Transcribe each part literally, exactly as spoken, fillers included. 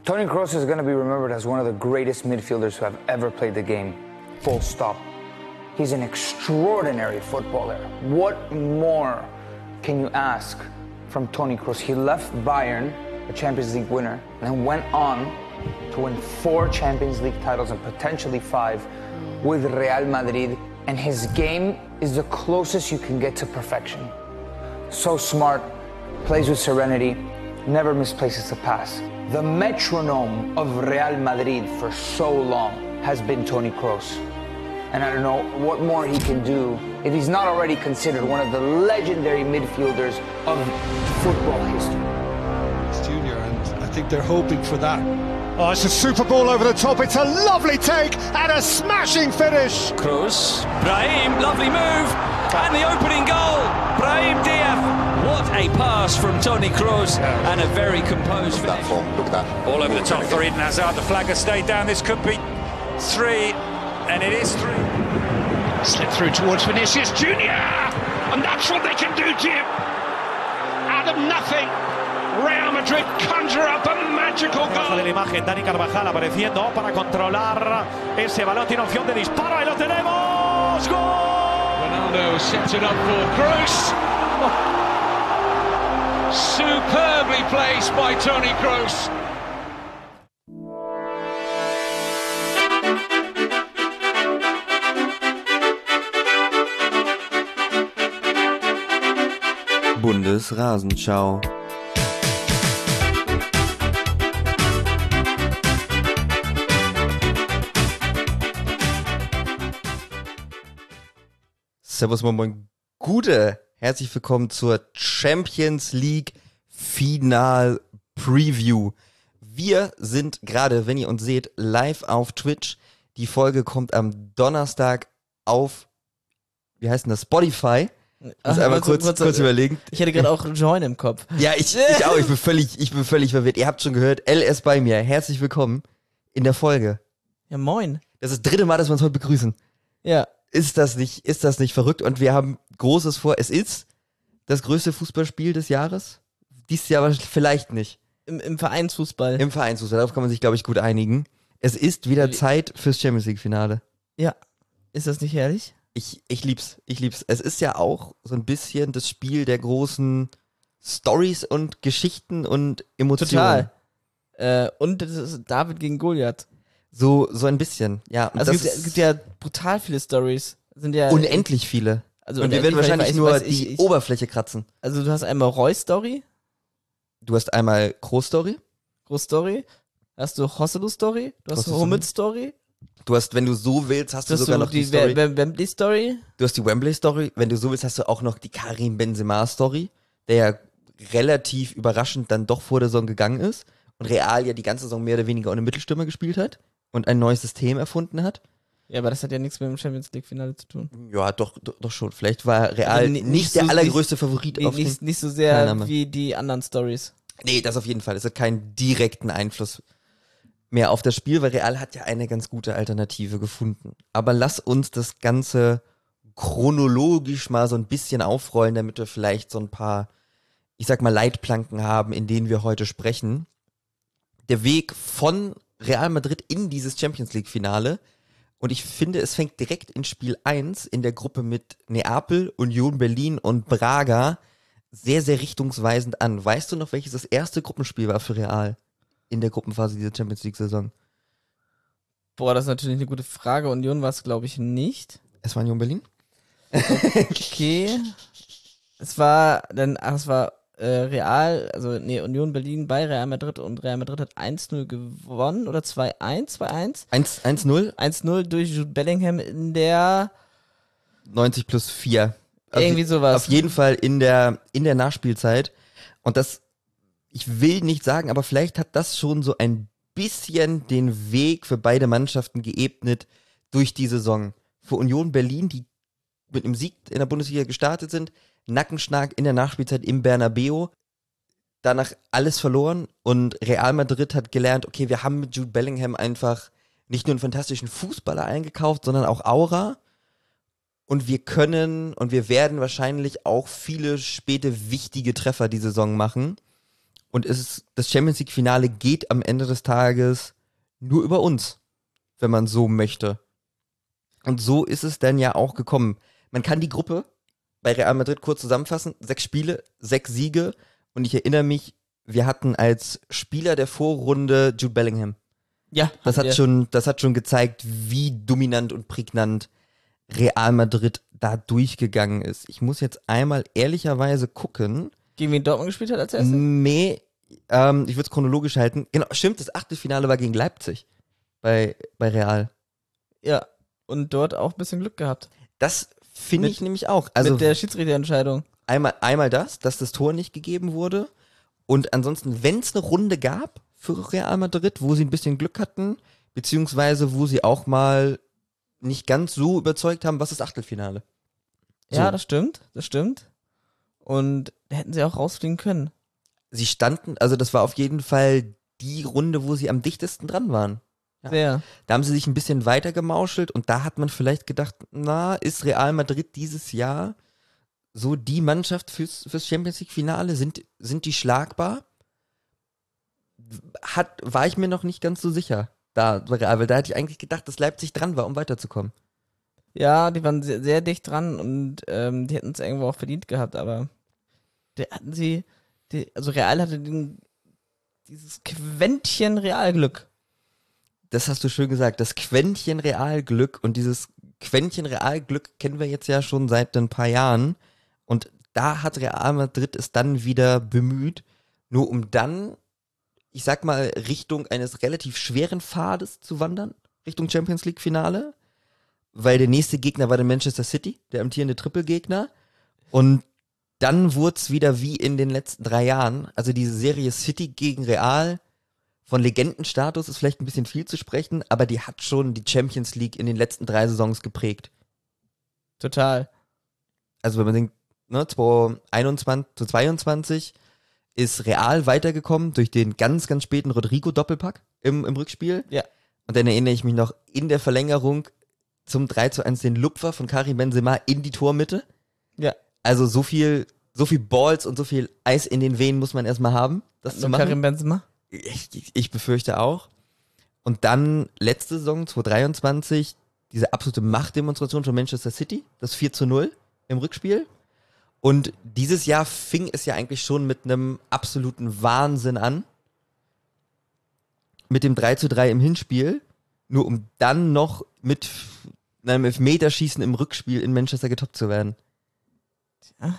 Toni Kroos is going to be remembered as one of the greatest midfielders who have ever played the game. Full stop. He's an extraordinary footballer. What more can you ask from Toni Kroos? He left Bayern, a Champions League winner, and then went on to win four Champions League titles and potentially five with Real Madrid. And his game is the closest you can get to perfection. So smart, plays with serenity, never misplaces a pass. The metronome of Real Madrid for so long has been Toni Kroos. And I don't know what more he can do if he's not already considered one of the legendary midfielders of football history. It's Junior, and I think they're hoping for that. Oh, it's a super ball over the top. It's a lovely take and a smashing finish. Kroos, Brahim, lovely move, and the opening goal. Brahim Diaz. What a pass from Toni Kroos, and a very composed finish. That form, look at that. All over the top for Eden Hazard. The flag has stayed down. This could be three, and it is three. Slip through towards Vinicius Junior, and that's what they can do to him. Out of nothing, Real Madrid conjure up a magical goal. De la imagen, Dani Carvajal apareciendo para controlar ese balón, tiene opción de disparo y lo tenemos. ¡Gol! Ronaldo sets it up for Kroos. Oh. Superbly placed by Toni Kroos. Bundesrasenschau. Servus, moin, moin, Gute. Herzlich willkommen zur Champions League Final Preview. Wir sind gerade, wenn ihr uns seht, live auf Twitch. Die Folge kommt am Donnerstag auf, wie heißt denn das, Spotify. Ich muss Ach, einmal kurz, kurz, kurz, kurz überlegen. Ich hätte gerade auch Join im Kopf. Ja, ich, ich auch. Ich bin völlig, ich bin völlig verwirrt. Ihr habt schon gehört, L S bei mir. Herzlich willkommen in der Folge. Ja, moin. Das ist das dritte Mal, dass wir uns heute begrüßen. Ja. Ist das nicht, ist das nicht verrückt? Und wir haben Großes vor. Es ist das größte Fußballspiel des Jahres. Dieses Jahr aber vielleicht nicht. Im, im Vereinsfußball. Im Vereinsfußball. Darauf kann man sich, glaube ich, gut einigen. Es ist wieder Zeit fürs Champions League Finale. Ja. Ist das nicht herrlich? Ich, ich lieb's, ich lieb's. Es ist ja auch so ein bisschen das Spiel der großen Stories und Geschichten und Emotionen. Total. Äh, und das ist David gegen Goliath. So, so ein bisschen, ja. Und Also das es gibt, ja- gibt ja brutal viele Stories. Sind ja unendlich viele. Also Und wir werden unendlich, wahrscheinlich weil ich nur weiß, die ich, ich, Oberfläche kratzen. Also du hast einmal Roy-Story, Du hast einmal Kroos-Story. Groß-Story, hast du Hosselu-Story, du hast Hosselu. Hummels-Story, Du hast, wenn du so willst, hast du du hast sogar so noch die die Story. Wem- Wembley-Story. Du hast die Wembley-Story. Wenn du so willst, hast du auch noch die Karim Benzema-Story, der ja relativ überraschend dann doch vor der Saison gegangen ist und Real ja die ganze Saison mehr oder weniger ohne Mittelstürmer gespielt hat und ein neues System erfunden hat. Ja, aber das hat ja nichts mit dem Champions League-Finale zu tun. Ja, doch, doch, doch schon. Vielleicht war Real Also nicht, ni- nicht der so- allergrößte Favorit Nee, auf den... nicht, nicht so sehr Teilnahme. wie die anderen Stories. Nee, das auf jeden Fall. Es hat keinen direkten Einfluss mehr auf das Spiel, weil Real hat ja eine ganz gute Alternative gefunden. Aber lass uns das Ganze chronologisch mal so ein bisschen aufrollen, damit wir vielleicht so ein paar, ich sag mal, Leitplanken haben, in denen wir heute sprechen. Der Weg von Real Madrid in dieses Champions League Finale. Und ich finde, es fängt direkt in Spiel eins in der Gruppe mit Neapel, Union Berlin und Braga sehr, sehr richtungsweisend an. Weißt du noch, welches das erste Gruppenspiel war für Real in der Gruppenphase dieser Champions League-Saison? Boah, das ist natürlich eine gute Frage. Union war es, glaube ich, nicht. Es war Union Berlin? Okay. Es war dann, ach, es war äh, Real, also nee, Union Berlin bei Real Madrid und Real Madrid hat eins null gewonnen oder zwei eins, zwei eins? eins null? eins null durch Jude Bellingham in der neunzig plus vier. irgendwie sowas. Auf jeden Fall in der, in der Nachspielzeit. Und das, ich will nicht sagen, aber vielleicht hat das schon so ein bisschen den Weg für beide Mannschaften geebnet durch die Saison. Für Union Berlin, die mit einem Sieg in der Bundesliga gestartet sind, Nackenschlag in der Nachspielzeit im Bernabeu, danach alles verloren und Real Madrid hat gelernt, okay, wir haben mit Jude Bellingham einfach nicht nur einen fantastischen Fußballer eingekauft, sondern auch Aura. Und wir können und wir werden wahrscheinlich auch viele späte wichtige Treffer die Saison machen. Und es ist, das Champions League-Finale geht am Ende des Tages nur über uns, wenn man so möchte. Und so ist es dann ja auch gekommen. Man kann die Gruppe bei Real Madrid kurz zusammenfassen. Sechs Spiele, sechs Siege. Und ich erinnere mich, wir hatten als Spieler der Vorrunde Jude Bellingham. Ja, Das hat wir. schon, das hat schon gezeigt, wie dominant und prägnant Real Madrid da durchgegangen ist. Ich muss jetzt einmal ehrlicherweise gucken. Gegen wen Dortmund gespielt hat als erstes? Nee, ähm, ich würde es chronologisch halten. Genau, stimmt, das Achtelfinale war gegen Leipzig bei, bei Real. Ja, und dort auch ein bisschen Glück gehabt. Das finde Mit- ich nämlich auch. Also mit der Schiedsrichterentscheidung. einmal, einmal das, dass das Tor nicht gegeben wurde. Und ansonsten, wenn es eine Runde gab für Real Madrid, wo sie ein bisschen Glück hatten, beziehungsweise wo sie auch mal nicht ganz so überzeugt haben, was ist Achtelfinale? So. Ja, das stimmt, das stimmt. Und da hätten sie auch rausfliegen können. Sie standen, also das war auf jeden Fall die Runde, wo sie am dichtesten dran waren. Ja. Sehr. Da haben sie sich ein bisschen weiter gemauschelt und da hat man vielleicht gedacht, na, ist Real Madrid dieses Jahr so die Mannschaft fürs, fürs Champions League Finale? Sind, sind die schlagbar? Hat, war ich mir noch nicht ganz so sicher. Da, bei Real, weil da hätte ich eigentlich gedacht, dass Leipzig dran war, um weiterzukommen. Ja, die waren sehr, sehr dicht dran und ähm, die hätten es irgendwo auch verdient gehabt, aber der hatten sie, die, also Real hatte den, dieses Quäntchen Realglück. Das hast du schön gesagt, das Quäntchen Realglück und dieses Quäntchen Realglück kennen wir jetzt ja schon seit ein paar Jahren und da hat Real Madrid es dann wieder bemüht, nur um dann, ich sag mal, Richtung eines relativ schweren Pfades zu wandern, Richtung Champions League Finale, weil der nächste Gegner war der Manchester City, der amtierende Trippelgegner und dann wurde es wieder wie in den letzten drei Jahren, also diese Serie City gegen Real. Von Legendenstatus ist vielleicht ein bisschen viel zu sprechen, aber die hat schon die Champions League in den letzten drei Saisons geprägt. Total. Also wenn man denkt, ne, zweitausendzweiundzwanzig ist Real weitergekommen durch den ganz, ganz späten Rodrigo-Doppelpack im, im Rückspiel. Ja. Und dann erinnere ich mich noch in der Verlängerung zum drei zu eins den Lupfer von Karim Benzema in die Tormitte. Ja. Also so viel, so viel Balls und so viel Eis in den Venen muss man erstmal haben, das zu Nur machen. Karim Benzema? Ich, ich, ich befürchte auch. Und dann letzte Saison, zweitausenddreiundzwanzig, diese absolute Machtdemonstration von Manchester City, das vier zu null im Rückspiel. Und dieses Jahr fing es ja eigentlich schon mit einem absoluten Wahnsinn an. Mit dem drei zu drei im Hinspiel. Nur um dann noch mit einem Elfmeterschießen im Rückspiel in Manchester getoppt zu werden. Ja.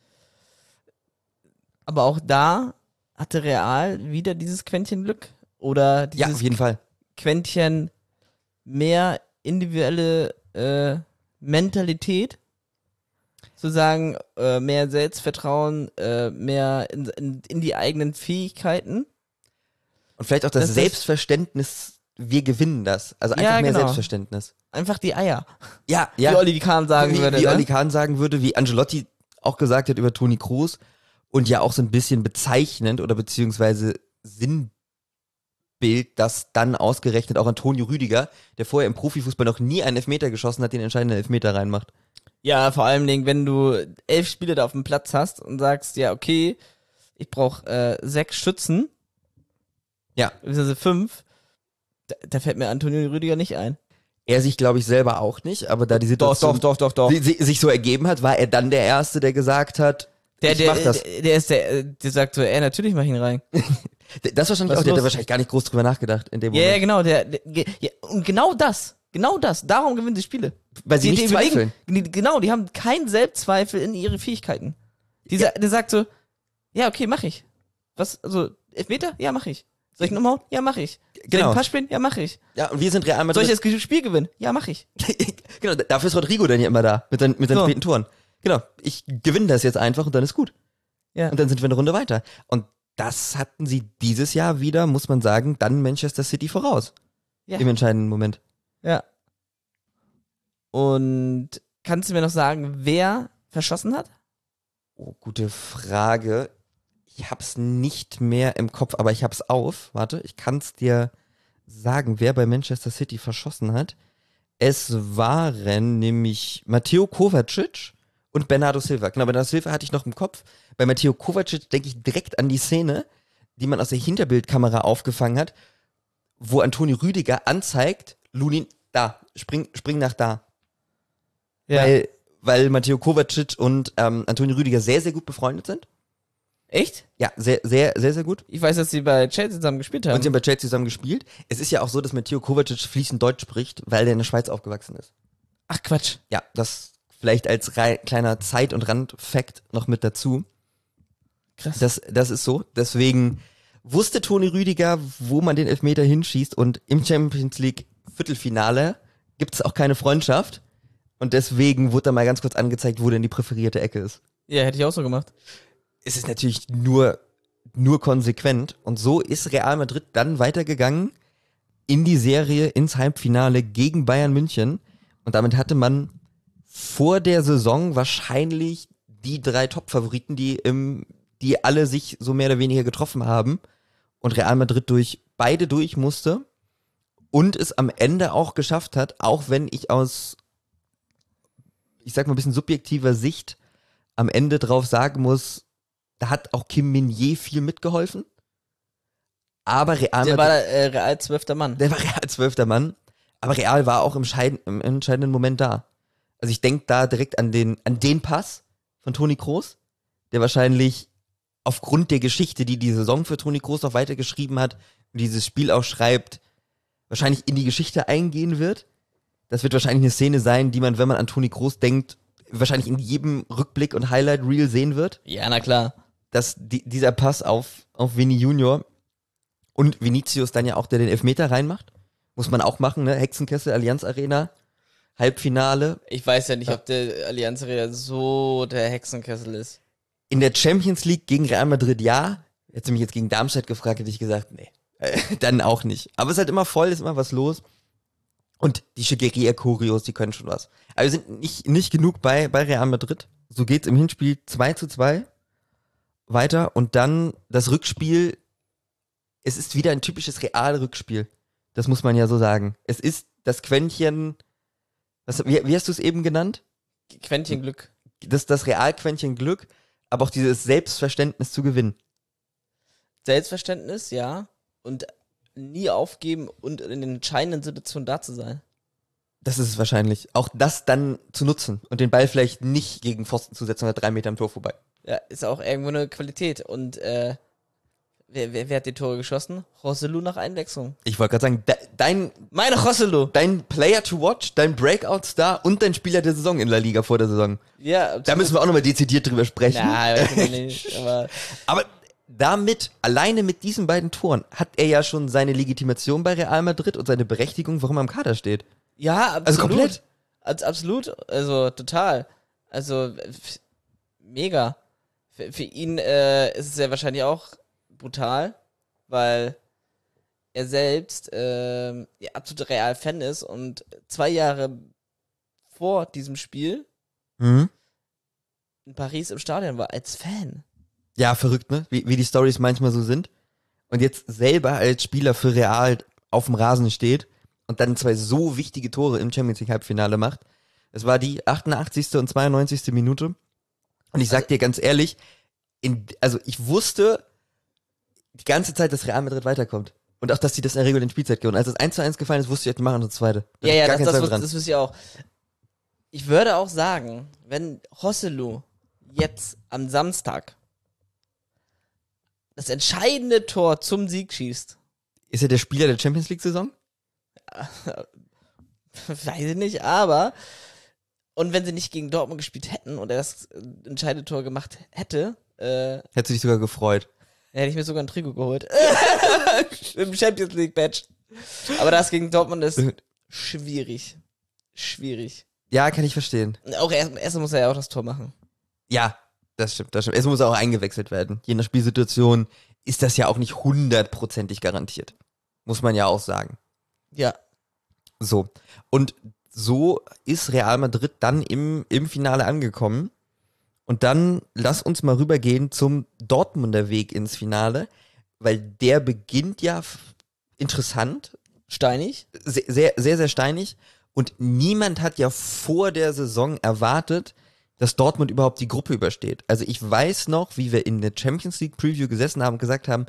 Aber auch da hatte Real wieder dieses Quäntchen Glück oder dieses Ja, auf jeden Fall. Quäntchen mehr individuelle äh, Mentalität, zu sagen, äh, mehr Selbstvertrauen, äh, mehr in, in, in die eigenen Fähigkeiten. Und vielleicht auch das, Das ist- Selbstverständnis, wir gewinnen das. Also einfach Ja, mehr genau. Selbstverständnis. Einfach die Eier. Ja, ja. Wie Oliver Kahn sagen wie, würde. Wie ne? Oli Kahn sagen würde, wie Ancelotti auch gesagt hat über Toni Kroos und ja auch so ein bisschen bezeichnend oder beziehungsweise Sinnbild, dass dann ausgerechnet auch Antonio Rüdiger, der vorher im Profifußball noch nie einen Elfmeter geschossen hat, den entscheidenden Elfmeter reinmacht. Ja, vor allem, wenn du elf Spiele da auf dem Platz hast und sagst, ja, okay, ich brauche äh, sechs Schützen, Ja. beziehungsweise fünf, da, da fällt mir Antonio Rüdiger nicht ein. Er sich, glaube ich, selber auch nicht, aber da die Situation doch, doch, doch. si- si- sich so ergeben hat, war er dann der Erste, der gesagt hat, Der, ich der, mach das. der, der ist der, äh, der sagt so, ey, natürlich mach ich ihn rein. Das wahrscheinlich Was auch, der hat los? da wahrscheinlich gar nicht groß drüber nachgedacht in dem Ja, ja, Moment. genau, der, der, ja, und genau das, genau das, darum gewinnen sie Spiele. Weil sie Die- nicht die überlegen- zweifeln. Die, genau, die haben keinen Selbstzweifel in ihre Fähigkeiten. Dieser, der sagt so, ja, okay, mach ich. Was, also, Elfmeter? Ja, mach ich. Soll ich einen umhauen? Ja, mach ich. Soll ich Genau. einen Pass spielen? Ja, mach ich. Ja, und wir sind Real Soll Madrid. ich das Spiel gewinnen? Ja, mach ich. Genau, dafür ist Rodrigo dann ja immer da, mit seinen, mit seinen So. späten Toren. Genau, ich gewinne das jetzt einfach und dann ist gut. Ja. Und dann sind wir eine Runde weiter. Und das hatten sie dieses Jahr wieder, muss man sagen, dann Manchester City voraus. Ja. Im entscheidenden Moment. Ja. Und kannst du mir noch sagen, wer verschossen hat? Oh, gute Frage. Ich hab's nicht mehr im Kopf, aber ich hab's auf. Warte, ich kann's dir sagen, wer bei Manchester City verschossen hat. Es waren nämlich Matteo Kovacic und Bernardo Silva. Genau, Bernardo Silva hatte ich noch im Kopf. Bei Matteo Kovacic denke ich direkt an die Szene, die man aus der Hinterbildkamera aufgefangen hat, wo Antonio Rüdiger anzeigt, Lunin, da, spring, spring nach da. Ja. Weil, weil Matteo Kovacic und ähm, Antonio Rüdiger sehr, sehr gut befreundet sind. Echt? Ja, sehr, sehr, sehr, sehr gut. Ich weiß, dass sie bei Chelsea zusammen gespielt haben. Und sie haben bei Chelsea zusammen gespielt. Es ist ja auch so, dass Matteo Kovacic fließend Deutsch spricht, weil der in der Schweiz aufgewachsen ist. Ach Quatsch. Ja, das vielleicht als rei- kleiner Zeit- und Randfact noch mit dazu. Krass. Das, das ist so. Deswegen wusste Toni Rüdiger, wo man den Elfmeter hinschießt, und im Champions League Viertelfinale gibt es auch keine Freundschaft. Und deswegen wurde da mal ganz kurz angezeigt, wo denn die präferierte Ecke ist. Ja, hätte ich auch so gemacht. Es ist natürlich nur, nur konsequent. Und so ist Real Madrid dann weitergegangen in die Serie, ins Halbfinale gegen Bayern München. Und damit hatte man vor der Saison wahrscheinlich die drei Top-Favoriten, die, im, die alle sich so mehr oder weniger getroffen haben. Und Real Madrid durch beide durch musste. Und es am Ende auch geschafft hat, auch wenn ich aus, ich sag mal ein bisschen subjektiver Sicht am Ende drauf sagen muss, da hat auch Kim Min-jae viel mitgeholfen. Aber Real Der Madrid, war äh, Real zwölfter Mann. der war Real zwölfter Mann. Aber Real war auch im, Scheid- im entscheidenden Moment da. Also ich denke da direkt an den, an den Pass von Toni Kroos, der wahrscheinlich aufgrund der Geschichte, die die Saison für Toni Kroos noch weitergeschrieben hat und dieses Spiel auch schreibt, wahrscheinlich in die Geschichte eingehen wird. Das wird wahrscheinlich eine Szene sein, die man, wenn man an Toni Kroos denkt, wahrscheinlich in jedem Rückblick und Highlight-Reel sehen wird. Ja, na klar. Dass die, dieser Pass auf, auf Vini Junior und Vinicius dann ja auch, der den Elfmeter reinmacht. Muss man auch machen, ne? Hexenkessel, Allianz Arena, Halbfinale. Ich weiß ja nicht, Ja. ob der Allianz Arena so der Hexenkessel ist. In der Champions League gegen Real Madrid ja. Hättest du mich jetzt gegen Darmstadt gefragt, hätte ich gesagt, nee. Dann auch nicht. Aber es ist halt immer voll, ist immer was los. Und die Schickeria-Choreos, die können schon was. Aber wir sind nicht, nicht genug bei, bei Real Madrid. So geht's im Hinspiel zwei zu zwei weiter. Und dann das Rückspiel. Es ist wieder ein typisches Real-Rückspiel. Das muss man ja so sagen. Es ist das Quäntchen, was, wie, wie hast du es eben genannt? Quäntchen Glück. Das, das Real-Quäntchen Glück, aber auch dieses Selbstverständnis zu gewinnen. Selbstverständnis, ja. Und nie aufgeben und in den entscheidenden Situationen da zu sein. Das ist es wahrscheinlich. Auch das dann zu nutzen und den Ball vielleicht nicht gegen Pfosten zu setzen oder drei Meter am Tor vorbei. Ja, ist auch irgendwo eine Qualität. Und äh, wer, wer, wer hat die Tore geschossen? Joselu nach Einwechslung. Ich wollte gerade sagen, de, dein, Meine Joselu! dein Player to watch, dein Breakout-Star und dein Spieler der Saison in La Liga vor der Saison. Ja, Da müssen wir auch nochmal dezidiert drüber sprechen. Na, weiß ich nicht, aber Aber damit, alleine mit diesen beiden Toren, hat er ja schon seine Legitimation bei Real Madrid und seine Berechtigung, warum er im Kader steht. ja, absolut. Also komplett. Als, absolut, also total. Also f- mega. Für, für ihn äh, ist es ja wahrscheinlich auch brutal, weil er selbst ähm, ja, absoluter Real-Fan ist und zwei Jahre vor diesem Spiel Mhm. in Paris im Stadion war als Fan. Ja, verrückt, ne? Wie, wie die Storys manchmal so sind. Und jetzt selber als Spieler für Real auf dem Rasen steht und dann zwei so wichtige Tore im Champions League Halbfinale macht. Es war die achtundachtzigste und zweiundneunzigste Minute. Und ich sag dir ganz ehrlich, in, also ich wusste die ganze Zeit, dass Real Madrid weiterkommt. Und auch, dass die das in der regulären Spielzeit gewinnen. Als das eins zu eins gefallen ist, wusste ich, die machen noch eine zweite. Da Ja, hab ich ja, gar das, keinen das, Zweifel das, dran. das wüsste ich auch. Ich würde auch sagen, wenn Joselu jetzt am Samstag das entscheidende Tor zum Sieg schießt, Ist er der Spieler der Champions League Saison? weiß ich nicht, aber und wenn sie nicht gegen Dortmund gespielt hätten und er das äh, entscheidende Tor gemacht hätte, äh, Hättest du dich sogar gefreut. hätte ich mir sogar ein Trikot geholt. Mit dem Champions League Badge. Aber das gegen Dortmund ist schwierig. Schwierig. Ja, kann ich verstehen. Auch erst, erst muss er ja auch das Tor machen. Ja, das stimmt, das stimmt. Es muss auch eingewechselt werden. Je nach Spielsituation ist das ja auch nicht hundertprozentig garantiert. Muss man ja auch sagen. Ja. So. Und so ist Real Madrid dann im, im Finale angekommen. Und dann lass uns mal rübergehen zum Dortmunder Weg ins Finale, weil der beginnt ja f- interessant, Steinig. sehr, sehr, sehr, sehr steinig. Und niemand hat ja vor der Saison erwartet, dass Dortmund überhaupt die Gruppe übersteht. Also ich weiß noch, wie wir in der Champions League Preview gesessen haben und gesagt haben,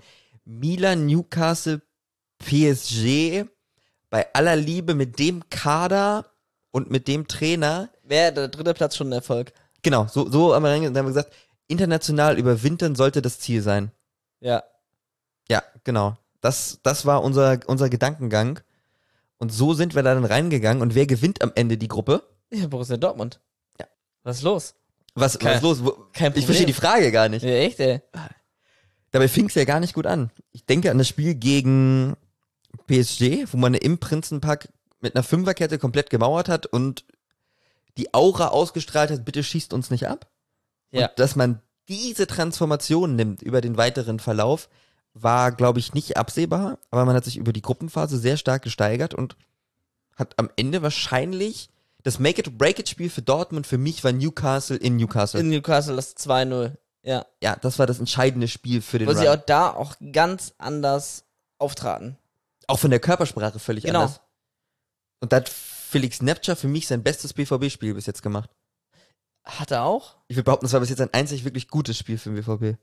Milan, Newcastle, P S G, bei aller Liebe mit dem Kader und mit dem Trainer. Wäre der dritte Platz schon ein Erfolg. Genau, so, so haben wir, dann haben wir gesagt, international überwintern sollte das Ziel sein. Ja. Ja, genau. Das, das war unser, unser Gedankengang. Und so sind wir da dann reingegangen. Und wer gewinnt am Ende die Gruppe? Ja, Borussia Dortmund. Ja. Was ist los? Was, Kein- was ist los? Wo, kein ich Problem. verstehe die Frage gar nicht. Ja, echt, ey. Dabei fing es ja gar nicht gut an. Ich denke an das Spiel gegen P S G, wo man im Prinzenpark mit einer Fünferkette komplett gemauert hat und die Aura ausgestrahlt hat, bitte schießt uns nicht ab. Ja. Und dass man diese Transformation nimmt über den weiteren Verlauf, war, glaube ich, nicht absehbar, aber man hat sich über die Gruppenphase sehr stark gesteigert und hat am Ende wahrscheinlich das Make-it-or-break-it-Spiel für Dortmund für mich war Newcastle in Newcastle. In Newcastle das zwei null. Ja. ja, das war das entscheidende Spiel für den Wo sie Run. auch da auch ganz anders auftraten. Auch von der Körpersprache völlig Genau. anders. Und da hat Felix Nepcha für mich sein bestes B V B-Spiel bis jetzt gemacht. Hat er auch? Ich würde behaupten, das war bis jetzt ein einzig wirklich gutes Spiel für den B V B.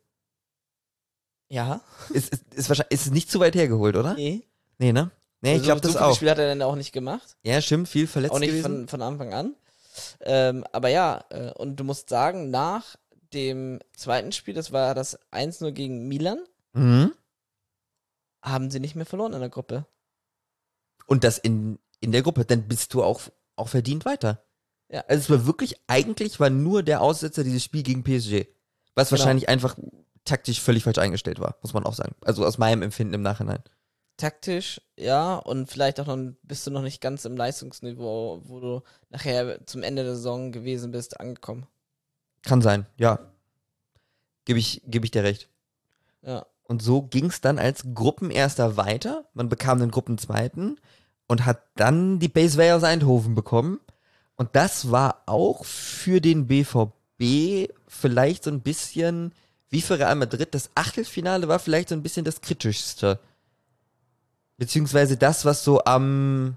Ja. Ist, ist, ist, wahrscheinlich, ist es nicht zu weit hergeholt, oder? Nee. Nee, ne? Nee, ich Also glaube so das viele auch. Spiele hat er dann auch nicht gemacht. Ja, stimmt, viel verletzt Auch nicht gewesen. von, von Anfang an. Ähm, aber ja, äh, und du musst sagen, nach dem zweiten Spiel, das war das eins null gegen Milan, Mhm. haben sie nicht mehr verloren in der Gruppe. Und das in, in der Gruppe, dann bist du auch, auch verdient weiter. Ja. Also es war wirklich, eigentlich war nur der Aussetzer dieses Spiel gegen P S G. Was Genau. wahrscheinlich einfach taktisch völlig falsch eingestellt war, muss man auch sagen. Also aus meinem Empfinden im Nachhinein. Taktisch, ja, und vielleicht auch noch bist du noch nicht ganz im Leistungsniveau, wo du nachher zum Ende der Saison gewesen bist, angekommen. Kann sein, ja. Gebe ich, geb ich dir recht. Ja. Und so ging es dann als Gruppenerster weiter. Man bekam den Gruppenzweiten und hat dann die Base aus Eindhoven bekommen. Und das war auch für den B V B vielleicht so ein bisschen, wie für Real Madrid, das Achtelfinale war vielleicht so ein bisschen das kritischste. Beziehungsweise das, was so am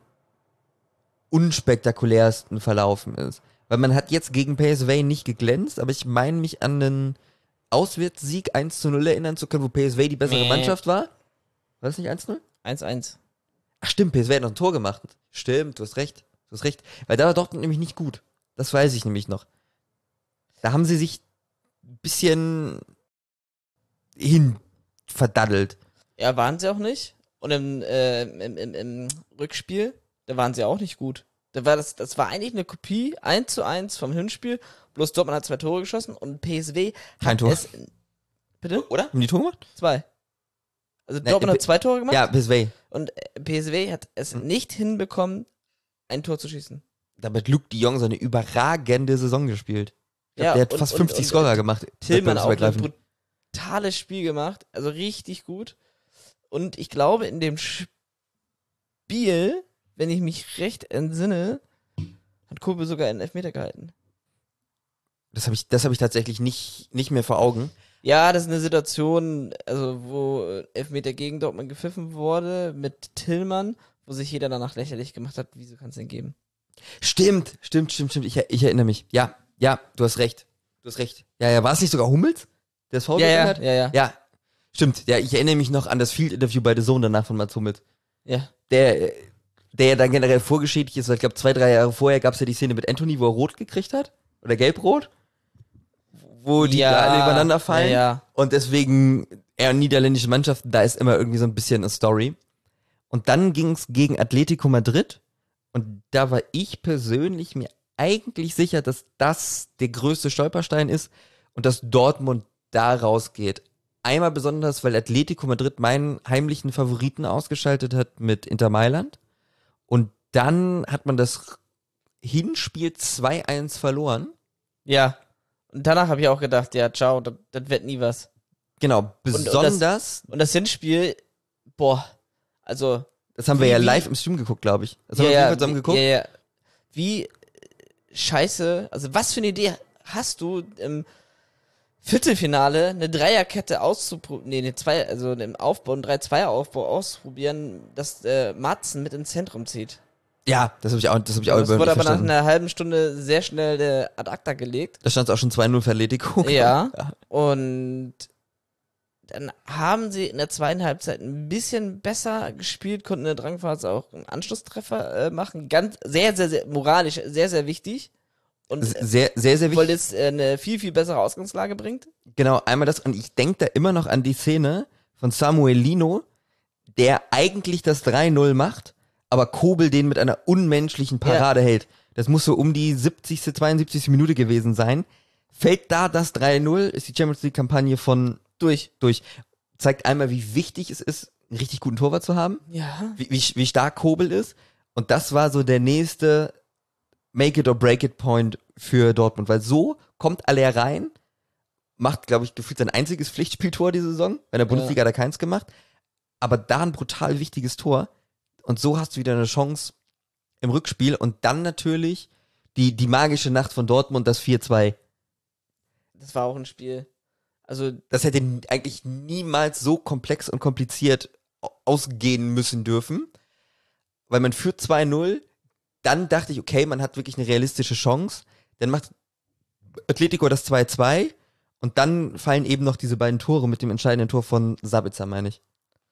unspektakulärsten verlaufen ist. Weil man hat jetzt gegen P S V nicht geglänzt, aber ich meine mich an einen Auswärtssieg eins zu null erinnern zu können, wo P S V die bessere Nee. Mannschaft war. War das nicht eins null? eins eins. Ach stimmt, P S V hat noch ein Tor gemacht. Stimmt, du hast recht. Du hast recht. Weil da war Dortmund nämlich nicht gut. Das weiß ich nämlich noch. Da haben sie sich ein bisschen hin verdaddelt. Ja, waren sie auch nicht. Und im, äh, im, im, im Rückspiel, da waren sie auch nicht gut. Da war das, das war eigentlich eine Kopie, eins zu eins vom Hinspiel, bloß Dortmund hat zwei Tore geschossen und P S V Kein hat Tor. es... Bitte? Oder? Haben die Tor gemacht? Zwei. Also Nein, Dortmund P- hat zwei Tore gemacht Ja, P S V. und äh, P S V hat es Hm. nicht hinbekommen, ein Tor zu schießen. Damit Luke de Jong so eine überragende Saison gespielt. Ich glaub, Ja, der hat und- fast und- fünfzig und- Scorer gemacht. Tillmann auch ein wettbewerbsübergreifend. brutales Spiel gemacht, also richtig gut. Und ich glaube, in dem Spiel, wenn ich mich recht entsinne, hat Kobe sogar einen Elfmeter gehalten. Das habe ich, das hab ich tatsächlich nicht, nicht mehr vor Augen. Ja, das ist eine Situation, also wo Elfmeter gegen Dortmund gepfiffen wurde mit Tillmann, wo sich jeder danach lächerlich gemacht hat. Wieso kann es den geben? Stimmt, stimmt, stimmt, stimmt. Ich, ich erinnere mich. Ja, ja, du hast recht. Du hast recht. Ja, ja, war es nicht sogar Hummels, der das Foul Ja, ja, hat? ja, ja, Ja, stimmt. Ja, ich erinnere mich noch an das Field-Interview bei The Zone danach von Mats Hummels. ja. Der, der ja dann generell vorgeschädigt ist, weil ich glaube, zwei, drei Jahre vorher gab es ja die Szene mit Anthony, wo er rot gekriegt hat. Oder gelb-rot. Wo die Ja, da alle übereinander fallen. ja, ja. Und deswegen, eher niederländische Mannschaften, da ist immer irgendwie so ein bisschen eine Story. Und dann ging es gegen Atletico Madrid. Und da war ich persönlich mir eigentlich sicher, dass das der größte Stolperstein ist und dass Dortmund da rausgeht. Einmal besonders, weil Atletico Madrid meinen heimlichen Favoriten ausgeschaltet hat mit Inter Mailand. Und dann hat man das Hinspiel zwei eins verloren. Ja. Und danach habe ich auch gedacht, ja, ciao, das, das wird nie was. Genau, und besonders, das- Und das Hinspiel, boah, also... das haben wir wie- ja wie- live im Stream geguckt, glaube ich. Das haben wir auf jeden Fall zusammen geguckt. Ja, ja. Wie äh, scheiße, also was für eine Idee hast du im Viertelfinale eine Dreierkette auszuprobieren, nee, eine zwei, also im Aufbau, einen drei zwei Aufbau auszuprobieren, dass äh, Matzen mit ins Zentrum zieht. Ja, das habe ich auch, das hab ich auch Das wurde überhaupt aber nach verstanden. einer halben Stunde sehr schnell äh, ad acta gelegt. Da stand es auch schon zwei null für Atletico. Ja. Und dann haben sie in der zweiten Halbzeit ein bisschen besser gespielt, konnten in der Drangphase auch einen Anschlusstreffer äh, machen. Ganz, sehr, sehr, sehr, moralisch sehr, sehr wichtig. Und äh, Sehr, sehr, sehr weil wichtig. das äh, eine viel, viel bessere Ausgangslage bringt. Genau, einmal das. Und ich denke da immer noch an die Szene von Samuel Lino, der eigentlich das drei null macht, aber Kobel den mit einer unmenschlichen Parade Ja. hält. Das muss so um die siebzigste, zweiundsiebzigste Minute gewesen sein. Fällt da das drei null, ist die Champions League-Kampagne von durch. durch. Zeigt einmal, wie wichtig es ist, einen richtig guten Torwart zu haben. Ja. Wie, wie, wie stark Kobel ist. Und das war so der nächste Make-it-or-break-it-Point für Dortmund. Weil so kommt Aller rein, macht, glaube ich, gefühlt sein einziges Pflichtspieltor diese Saison. Bei der Bundesliga hat er keins gemacht. Aber da ein brutal wichtiges Tor. Und so hast du wieder eine Chance im Rückspiel. Und dann natürlich die, die magische Nacht von Dortmund, das vier zwei. Das war auch ein Spiel. Also, Das hätte eigentlich niemals so komplex und kompliziert ausgehen müssen dürfen. Weil man führt zwei null. Dann dachte ich, okay, man hat wirklich eine realistische Chance. Dann macht Atletico das zwei zwei. Und dann fallen eben noch diese beiden Tore mit dem entscheidenden Tor von Sabitzer, meine ich.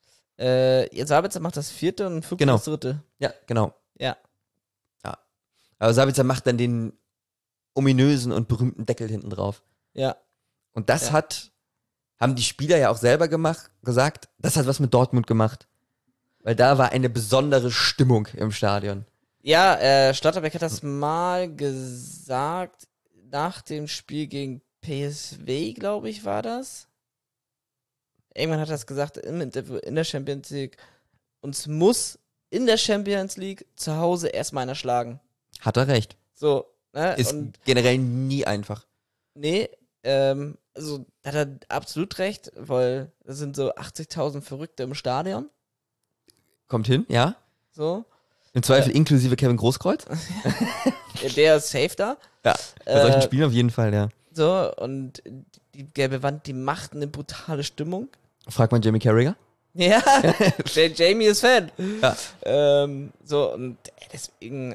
äh, jetzt Sabitzer macht das vierte und Füllkrug Genau. das dritte. Ja, genau. Ja. Ja. Aber Sabitzer macht dann den ominösen und berühmten Deckel hinten drauf. Ja. Und das Ja. hat, haben die Spieler ja auch selber gemacht, gesagt, das hat was mit Dortmund gemacht. Weil da war eine besondere Stimmung im Stadion. Ja, äh, Schlotterbeck hat das mal gesagt, nach dem Spiel gegen P S V, glaube ich, war das. Irgendwann hat er das gesagt, im Interview in der Champions League. Uns muss in der Champions League zu Hause erstmal einer schlagen. Hat er recht. So, ne? Ist Und generell nie einfach. nee, ähm, also da hat er absolut recht, weil da sind so achtzigtausend Verrückte im Stadion. Kommt hin, ja. So. Im Zweifel inklusive Kevin Großkreuz. Ja, der ist safe da. Ja, bei solchen Äh, Spielen auf jeden Fall, ja. So, und die gelbe Wand, die macht eine brutale Stimmung. Fragt man Jamie Carragher. Ja, der Jamie ist Fan. Ja. Ähm, so, und deswegen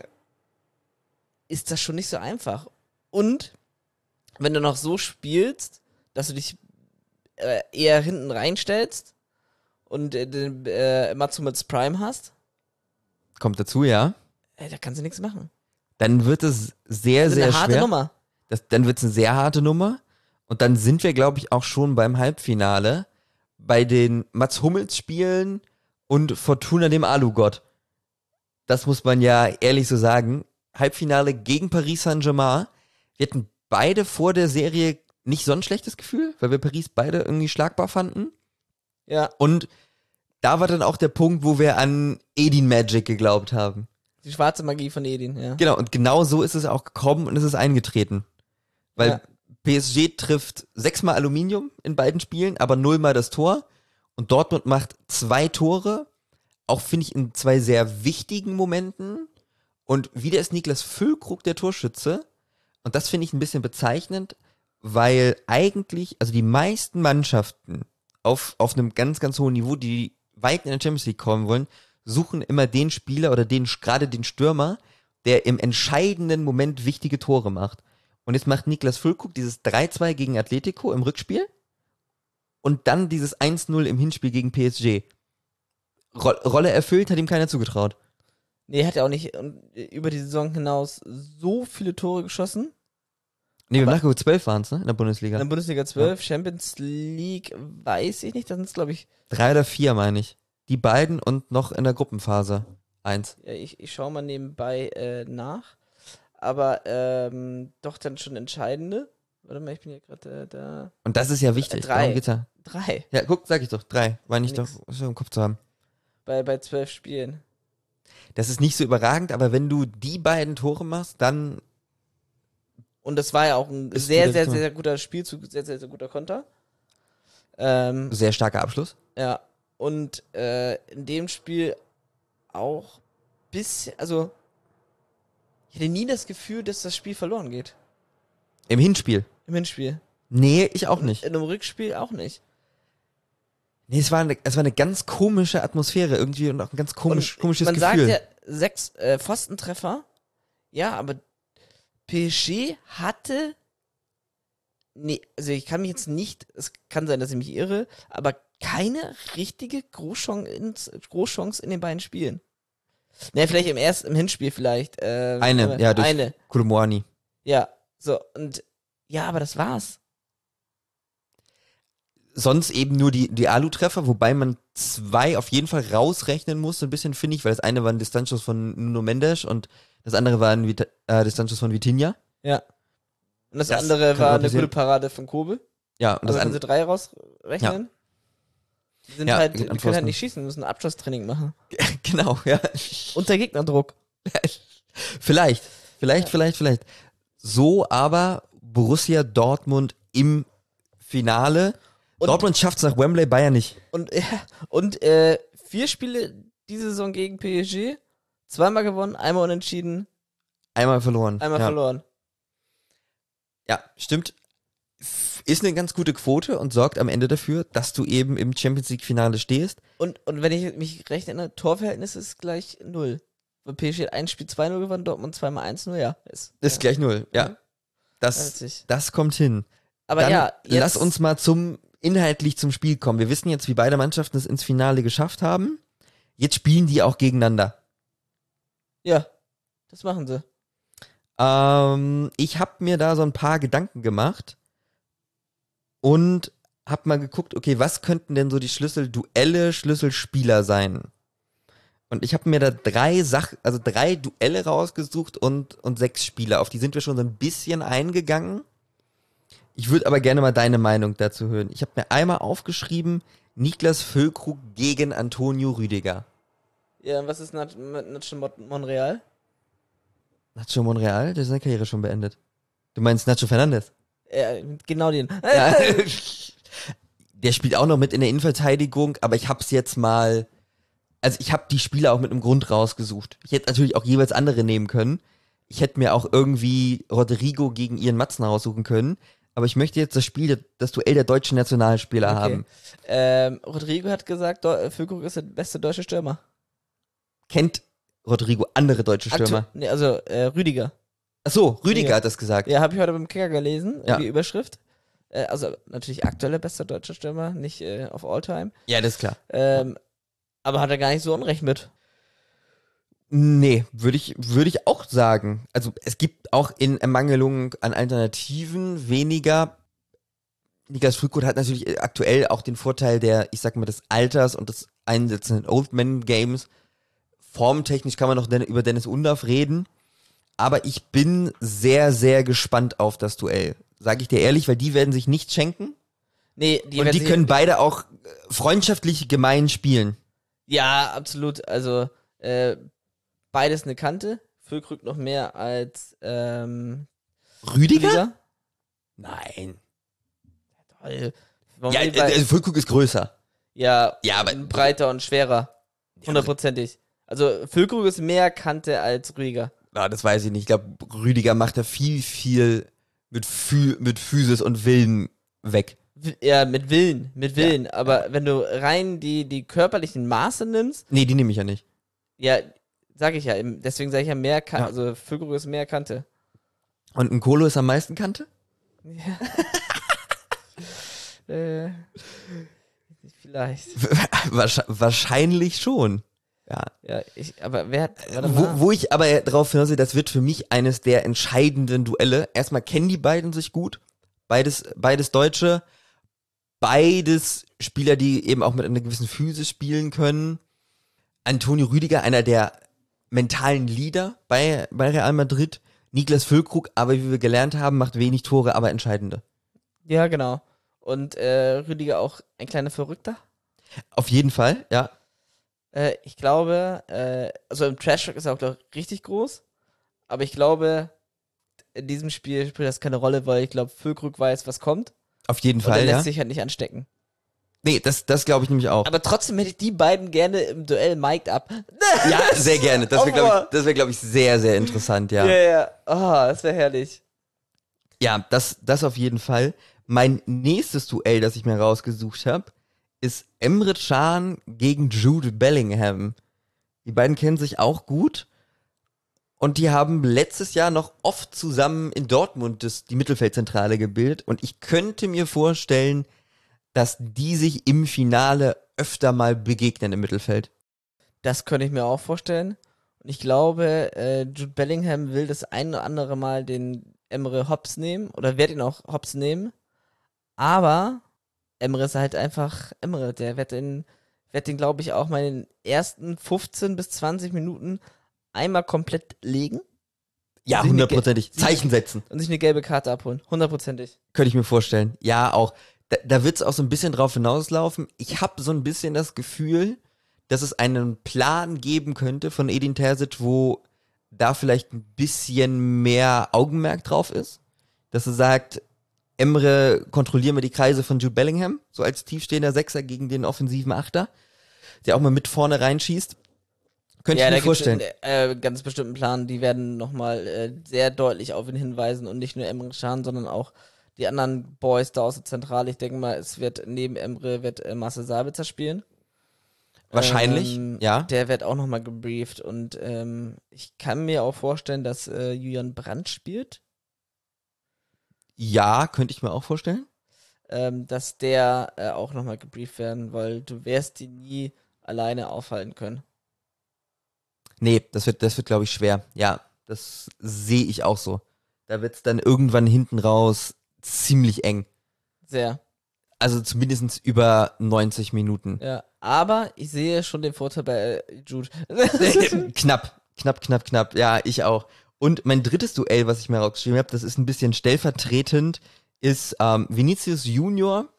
ist das schon nicht so einfach. Und wenn du noch so spielst, dass du dich äh, eher hinten reinstellst und äh, den, äh, Matsumitz Prime hast, Kommt dazu, ja. äh, da kannst du nichts machen. Dann wird es sehr, Das ist sehr eine harte schwer. Nummer. Das, dann wird es eine sehr harte Nummer. Und dann sind wir, glaube ich, auch schon beim Halbfinale bei den Mats Hummels Spielen und Fortuna dem Alugott. Das muss man ja ehrlich so sagen. Halbfinale gegen Paris Saint-Germain. Wir hatten beide vor der Serie nicht so ein schlechtes Gefühl, weil wir Paris beide irgendwie schlagbar fanden. Ja, Und da war dann auch der Punkt, wo wir an Edin Magic geglaubt haben. die schwarze Magie von Edin, ja. Genau, und genau so ist es auch gekommen und es ist eingetreten. Weil Ja. P S G trifft sechsmal Aluminium in beiden Spielen, aber nullmal das Tor. Und Dortmund macht zwei Tore, auch finde ich in zwei sehr wichtigen Momenten. Und wieder ist Niklas Füllkrug der Torschütze. Und das finde ich ein bisschen bezeichnend, weil eigentlich, also die meisten Mannschaften auf, auf einem ganz, ganz hohen Niveau, die weit in der Champions League kommen wollen, suchen immer den Spieler oder den, gerade den Stürmer, der im entscheidenden Moment wichtige Tore macht. Und jetzt macht Niklas Füllkrug dieses drei zwei gegen Atletico im Rückspiel und dann dieses eins null im Hinspiel gegen P S G. Ro- Rolle erfüllt, hat ihm keiner zugetraut. Nee, hat er auch nicht ähm, über die Saison hinaus so viele Tore geschossen. Nee, wir Aber- machen zwölf waren es, ne? In der Bundesliga. In der Bundesliga zwölf, Champions League weiß ich nicht, das sind glaube ich, Drei oder vier, meine ich. Die beiden und noch in der Gruppenphase eins. ja, ich, ich schaue mal nebenbei äh, nach. Aber ähm, doch dann schon entscheidende. Warte mal, ich bin hier gerade äh, da. Und das ist ja wichtig. Äh, drei. Darum geht's ja. Drei Ja, guck, sag ich doch. Drei. War nicht Nix. doch, ist doch im Kopf zu haben. bei, bei zwölf Spielen. Das ist nicht so überragend, aber wenn du die beiden Tore machst, dann Und das war ja auch ein Ist sehr, guter sehr, Tor. sehr, sehr guter Spielzug, sehr, sehr, sehr guter Konter. Ähm, sehr starker Abschluss. ja. Und äh, in dem Spiel auch bisschen, also ich hatte nie das Gefühl, dass das Spiel verloren geht. Im Hinspiel. Im Hinspiel. Nee, ich auch nicht. In einem Rückspiel auch nicht. Nee, es war eine, es war eine ganz komische Atmosphäre irgendwie und auch ein ganz komisch, Und komisches man Gefühl. sagt ja, sechs äh, Pfostentreffer. Ja, aber P S G hatte nee, also ich kann mich jetzt nicht, es kann sein, dass ich mich irre, aber keine richtige Großchance in, Großchance in den beiden Spielen. Ne, vielleicht im ersten, im Hinspiel vielleicht. Ähm, Eine, ja, durch eine. Kolomoani. Ja, so, und ja, aber das war's. Sonst eben nur die, die Alu-Treffer, wobei man zwei auf jeden Fall rausrechnen muss, so ein bisschen, finde ich, weil das eine war ein Distanzschuss von Nuno Mendes und das andere war ein Vita- äh, Distanzschuss von Vitinha. Ja. Und das, Das andere kann war auch eine passieren. gute Parade von Kobel. Ja, und Also das können sie andere. drei rausrechnen. Die sind Ja, halt, geht die an können halt Pfosten. nicht schießen, müssen Abschlusstraining machen. Genau, ja. Unter Gegnerdruck. Vielleicht, vielleicht, vielleicht, vielleicht. So aber Borussia Dortmund im Finale. Und- Dortmund schafft es nach Wembley, Bayern nicht. Und, ja, und äh, vier Spiele diese Saison gegen P S G, zweimal gewonnen, einmal unentschieden, Einmal verloren. einmal ja. verloren. Ja, stimmt. F- Ist eine ganz gute Quote und sorgt am Ende dafür, dass du eben im Champions League Finale stehst. Und, und wenn ich mich recht erinnere, Torverhältnis ist gleich null. Weil P S G hat ein Spiel zwei null gewonnen, Dortmund zweimal eins null, ja. Ist, Ist ja. gleich null. Ja. Mhm. Das, Witzig. das kommt hin. Aber Dann ja, jetzt, lass uns mal zum inhaltlich zum Spiel kommen. Wir wissen jetzt, wie beide Mannschaften es ins Finale geschafft haben. Jetzt spielen die auch gegeneinander. Ja, das machen sie. Ähm, ich habe mir da so ein paar Gedanken gemacht und habe mal geguckt, okay, was könnten denn so die Schlüsselduelle, Schlüsselspieler sein? Und ich habe mir da drei Sach, also drei Duelle rausgesucht und, und sechs Spieler. Auf die sind wir schon so ein bisschen eingegangen. Ich würde aber gerne mal deine Meinung dazu hören. Ich habe mir einmal aufgeschrieben, Niklas Füllkrug gegen Antonio Rüdiger. Ja, und was ist Nach- mit Nacho Mon- Monreal? Nacho Monreal, der ist seine Karriere schon beendet. Du meinst Nacho Fernandes? Ja, genau den. Ja. Der spielt auch noch mit in der Innenverteidigung, aber ich hab's jetzt mal, also ich habe die Spieler auch mit einem Grund rausgesucht. Ich hätte natürlich auch jeweils andere nehmen können. Ich hätte mir auch irgendwie Rodrigo gegen Ian Matzen raussuchen können, aber ich möchte jetzt das Spiel, das Duell der deutschen Nationalspieler Okay. haben. Ähm, Rodrigo hat gesagt, Deu- Füllkrug ist der beste deutsche Stürmer. Kennt Rodrigo andere deutsche Stürmer? Aktu- nee, also äh, Rüdiger. Ach so, Rüdiger Rüdiger. hat das gesagt. Ja, habe ich heute beim Kicker gelesen, Ja. die Überschrift. Äh, also natürlich aktueller bester deutscher Stürmer, nicht äh, auf Alltime. Ja, das ist klar. Ähm, aber hat er gar nicht so unrecht mit. Nee, würde ich, würde ich auch sagen. Also es gibt auch in Ermangelung an Alternativen weniger. Niklas Füllkrug hat natürlich aktuell auch den Vorteil der, ich sag mal, des Alters und des Einsetzen in Old Man Games. Formtechnisch kann man noch den, über Dennis Undaff reden. Aber ich bin sehr, sehr gespannt auf das Duell. Sage ich dir ehrlich, weil die werden sich nicht schenken. Nee, die, und werden die sich- können beide auch äh, freundschaftlich gemein spielen. Ja, absolut. Also äh, beides eine Kante. Füllkrug noch mehr als ähm, Rüdiger? Nein. Toll. Warum Ja, die beiden- äh, Füllkrug ist größer. ja, Ja, aber- breiter und schwerer. Hundertprozentig. Also Füllkrug ist mehr Kante als Rüdiger. Na, das weiß ich nicht. Ich glaube, Rüdiger macht da viel, viel mit, Fü mit Physis und Willen weg. W- Ja, mit Willen, mit Willen. Aber wenn du rein die, die körperlichen Maße nimmst, Nee, die nehme ich ja nicht. ja, sag ich ja, im- deswegen sage ich ja mehr Kante, Ja. also Füllkrug ist mehr Kante. Und ein Kolo ist am meisten Kante? Äh, vielleicht. Wahrsch- Wahrscheinlich schon. Ja. Ja, ich, aber wer hat, warte Wo, mal. wo ich aber darauf hinaus will, das wird für mich eines der entscheidenden Duelle. Erstmal kennen die beiden sich gut. Beides, beides Deutsche. Beides Spieler, die eben auch mit einer gewissen Physis spielen können. Antonio Rüdiger, einer der mentalen Leader bei, bei Real Madrid. Niklas Füllkrug, aber wie wir gelernt haben, macht wenig Tore, aber entscheidende. Ja, genau. Und äh, Rüdiger auch ein kleiner Verrückter. Auf jeden Fall, ja. Äh, ich glaube, äh, also im Trash-Talk ist er auch glaub, richtig groß. Aber ich glaube, in diesem Spiel spielt das keine Rolle, weil ich glaube, Füllkrug weiß, was kommt. Auf jeden Und er Fall, lässt ja. sich halt nicht anstecken. Nee, das, das glaube ich nämlich auch. Aber trotzdem hätte ich die beiden gerne im Duell mic'd up. Ja, sehr gerne. Das wäre, glaube Aua. ich, das wär, glaub ich, sehr, sehr interessant, ja. Ja, ja. Oh, das wäre herrlich. Ja, das, das auf jeden Fall. Mein nächstes Duell, das ich mir rausgesucht habe, ist Emre Can gegen Jude Bellingham. Die beiden kennen sich auch gut. Und die haben letztes Jahr noch oft zusammen in Dortmund das, die Mittelfeldzentrale gebildet. Und ich könnte mir vorstellen, dass die sich im Finale öfter mal begegnen im Mittelfeld. Das könnte ich mir auch vorstellen. Und ich glaube, äh, Jude Bellingham will das ein oder andere Mal den Emre Hops nehmen oder wird ihn auch Hops nehmen. Aber Emre ist halt einfach Emre. Der wird den, wird den glaube ich, auch mal in den ersten fünfzehn bis zwanzig Minuten einmal komplett legen. Ja, hundertprozentig. Zeichen setzen. Und sich eine gelbe Karte abholen. Hundertprozentig. Könnte ich mir vorstellen. Ja, auch. Da, da wird es auch so ein bisschen drauf hinauslaufen. Ich habe so ein bisschen das Gefühl, dass es einen Plan geben könnte von Edin Terzic, wo da vielleicht ein bisschen mehr Augenmerk drauf ist. Dass er sagt, Emre, kontrollieren wir die Kreise von Jude Bellingham, so als tiefstehender Sechser gegen den offensiven Achter, der auch mal mit vorne reinschießt. Könnte ja, ich mir da vorstellen. Gibt's einen, äh, ganz bestimmten Plan, die werden nochmal äh, sehr deutlich auf ihn hinweisen und nicht nur Emre Can, sondern auch die anderen Boys da aus der Zentrale. Ich denke mal, es wird neben Emre wird äh, Marcel Sabitzer spielen. Wahrscheinlich, ähm, ja. Der wird auch nochmal gebrieft und ähm, ich kann mir auch vorstellen, dass äh, Julian Brandt spielt. Ja, könnte ich mir auch vorstellen. Ähm, dass der äh, auch nochmal gebrieft werden, weil du wirst die nie alleine aufhalten können. Nee, das wird, das wird, glaube ich, schwer. Ja, das sehe ich auch so. Da wird es dann irgendwann hinten raus ziemlich eng. Sehr. Also zumindest über neunzig Minuten. Ja, aber ich sehe schon den Vorteil bei äh, Jude. Knapp, knapp, knapp, knapp. Ja, ich auch. Und mein drittes Duell, was ich mir rausgeschrieben habe, das ist ein bisschen stellvertretend, ist ähm, Vinicius Junior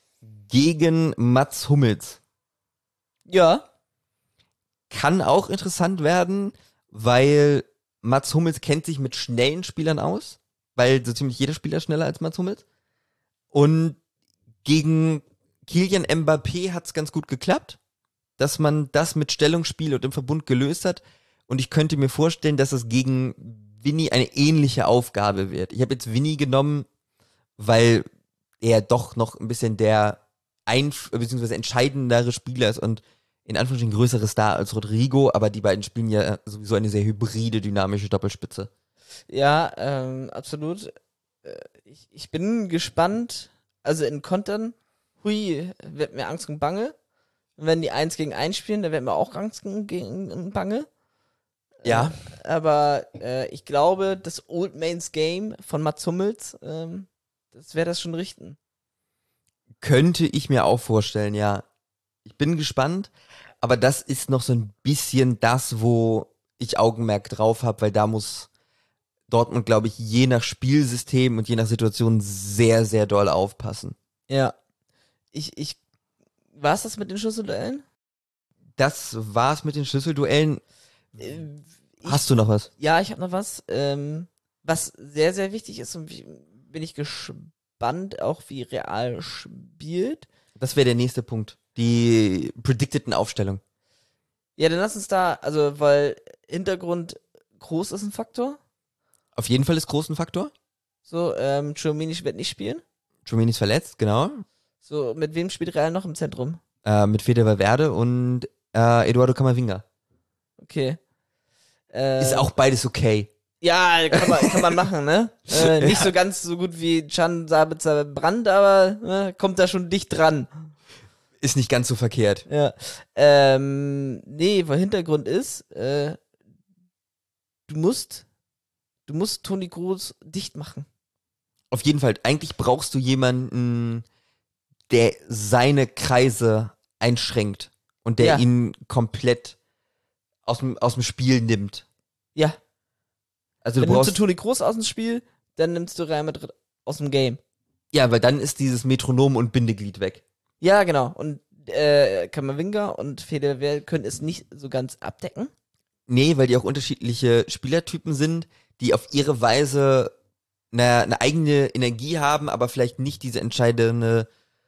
gegen Mats Hummels. Ja. Kann auch interessant werden, weil Mats Hummels kennt sich mit schnellen Spielern aus, weil so ziemlich jeder Spieler schneller als Mats Hummels. Und gegen Kylian Mbappé hat es ganz gut geklappt, dass man das mit Stellungsspiel und im Verbund gelöst hat. Und ich könnte mir vorstellen, dass es gegen Vinny eine ähnliche Aufgabe wird. Ich habe jetzt Vinny genommen, weil er doch noch ein bisschen der einf- bzw. entscheidendere Spieler ist und in Anführungsstrichen größere Star als Rodrigo, aber die beiden spielen ja sowieso eine sehr hybride, dynamische Doppelspitze. Ja, ähm, absolut. Äh, ich, ich bin gespannt. Also in Kontern, hui, wird mir Angst und Bange. Und wenn die eins gegen eins spielen, dann wird mir auch Angst und Bange. Ja. Äh, aber äh, ich glaube, das Old Mains Game von Mats Hummels, ähm, das wäre das schon richten. Könnte ich mir auch vorstellen, ja. Ich bin gespannt, aber das ist noch so ein bisschen das, wo ich Augenmerk drauf habe, weil da muss Dortmund, glaube ich, je nach Spielsystem und je nach Situation sehr, sehr doll aufpassen. Ja. Ich, ich, war's das mit den Schlüsselduellen? Das war's mit den Schlüsselduellen. Äh, Hast du noch was? Ja, ich habe noch was. Ähm, was sehr, sehr wichtig ist und wie, bin ich gespannt, auch wie Real spielt. Das wäre der nächste Punkt. Die predicteden Aufstellung. Ja, dann lass uns da, also, weil Hintergrund groß ist ein Faktor. Auf jeden Fall ist groß ein Faktor. So, ähm, Tchouaméni wird nicht spielen. Tchouaméni ist verletzt, genau. So, mit wem spielt Real noch im Zentrum? Äh, mit Fede Valverde und äh, Eduardo Camavinga. Okay. Ähm, Ist auch beides okay. Ja, kann man, kann man machen, ne? Äh, nicht Ja. so ganz so gut wie Can Sabitzer Brandt, aber ne, kommt da schon dicht dran. Ist nicht ganz so verkehrt. Ja. Ähm, nee, weil Hintergrund ist, äh, du musst, du musst Toni Kroos dicht machen. Auf jeden Fall. Eigentlich brauchst du jemanden, der seine Kreise einschränkt und der Ja. ihn komplett aus dem, aus dem Spiel nimmt. Ja. Also Dann du nimmst du brauchst, Toni Kroos aus dem Spiel, dann nimmst du Real Madrid aus dem Game. ja, weil dann ist dieses Metronom und Bindeglied weg. Ja, genau. Und äh, Camavinga und Fede können es nicht so ganz abdecken. Nee, weil die auch unterschiedliche Spielertypen sind, die auf ihre Weise eine, eine eigene Energie haben, aber vielleicht nicht diese entscheidende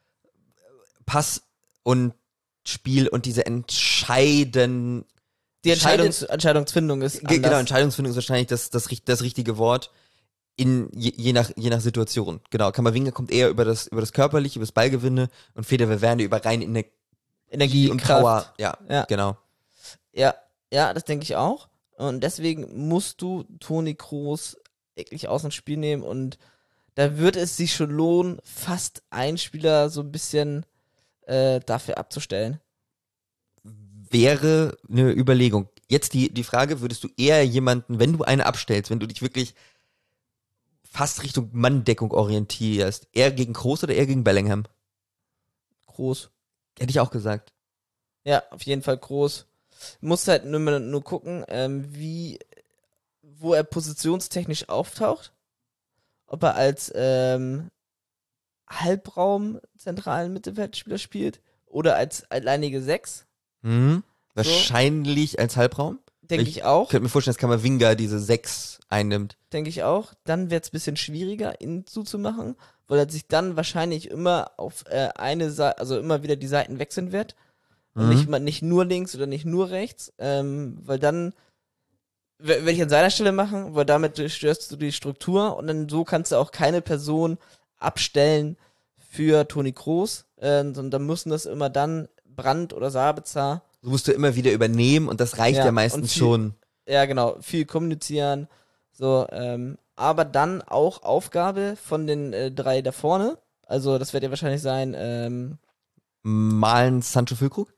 Pass- und Spiel und diese entscheidenden Die Entscheidungs Entscheidungsfindung ist Ge- anders. Genau, Entscheidungsfindung ist wahrscheinlich das, das, richt- das richtige Wort in je, je nach je nach Situation. Genau, Camavinga kommt eher über das über das körperliche, über das Ballgewinne und Fede Valverde über rein Energie Energie und Kraft. Power. Ja, Ja. genau. Ja, ja, das denke ich auch. Und deswegen musst du Toni Kroos wirklich aus dem Spiel nehmen und da wird es sich schon lohnen, fast einen Spieler so ein bisschen äh, dafür abzustellen. Wäre eine Überlegung. Jetzt die, die Frage, würdest du eher jemanden, wenn du einen abstellst, wenn du dich wirklich fast Richtung Manndeckung orientierst, eher gegen Kroos oder eher gegen Bellingham? Kroos. Hätte ich auch gesagt. Ja, auf jeden Fall Kroos. Muss halt nur, nur gucken, ähm, wie, wo er positionstechnisch auftaucht. Ob er als ähm, Halbraum zentralen Mittelfeldspieler spielt oder als alleinige Sechs. Mhm. Wahrscheinlich so. Als Halbraum. Denke ich, ich auch. Ich könnte mir vorstellen, dass Kamavinga diese Sechs einnimmt. Denke ich auch. Dann wird es ein bisschen schwieriger, ihn zuzumachen, weil er sich dann wahrscheinlich immer auf äh, eine Seite, also immer wieder die Seiten wechseln wird. Und Mhm. nicht, nicht nur links oder nicht nur rechts, ähm, weil dann werde ich an seiner Stelle machen, weil damit störst du die Struktur und dann so kannst du auch keine Person abstellen für Toni Kroos, äh, sondern dann müssen das immer dann Brandt oder Sabitzer. So musst du immer wieder übernehmen und das reicht ja, ja meistens viel, schon. Ja, genau, viel kommunizieren, so, ähm, aber dann auch Aufgabe von den äh, drei da vorne, also das wird ja wahrscheinlich sein, ähm, Malen Sancho Füllkrug?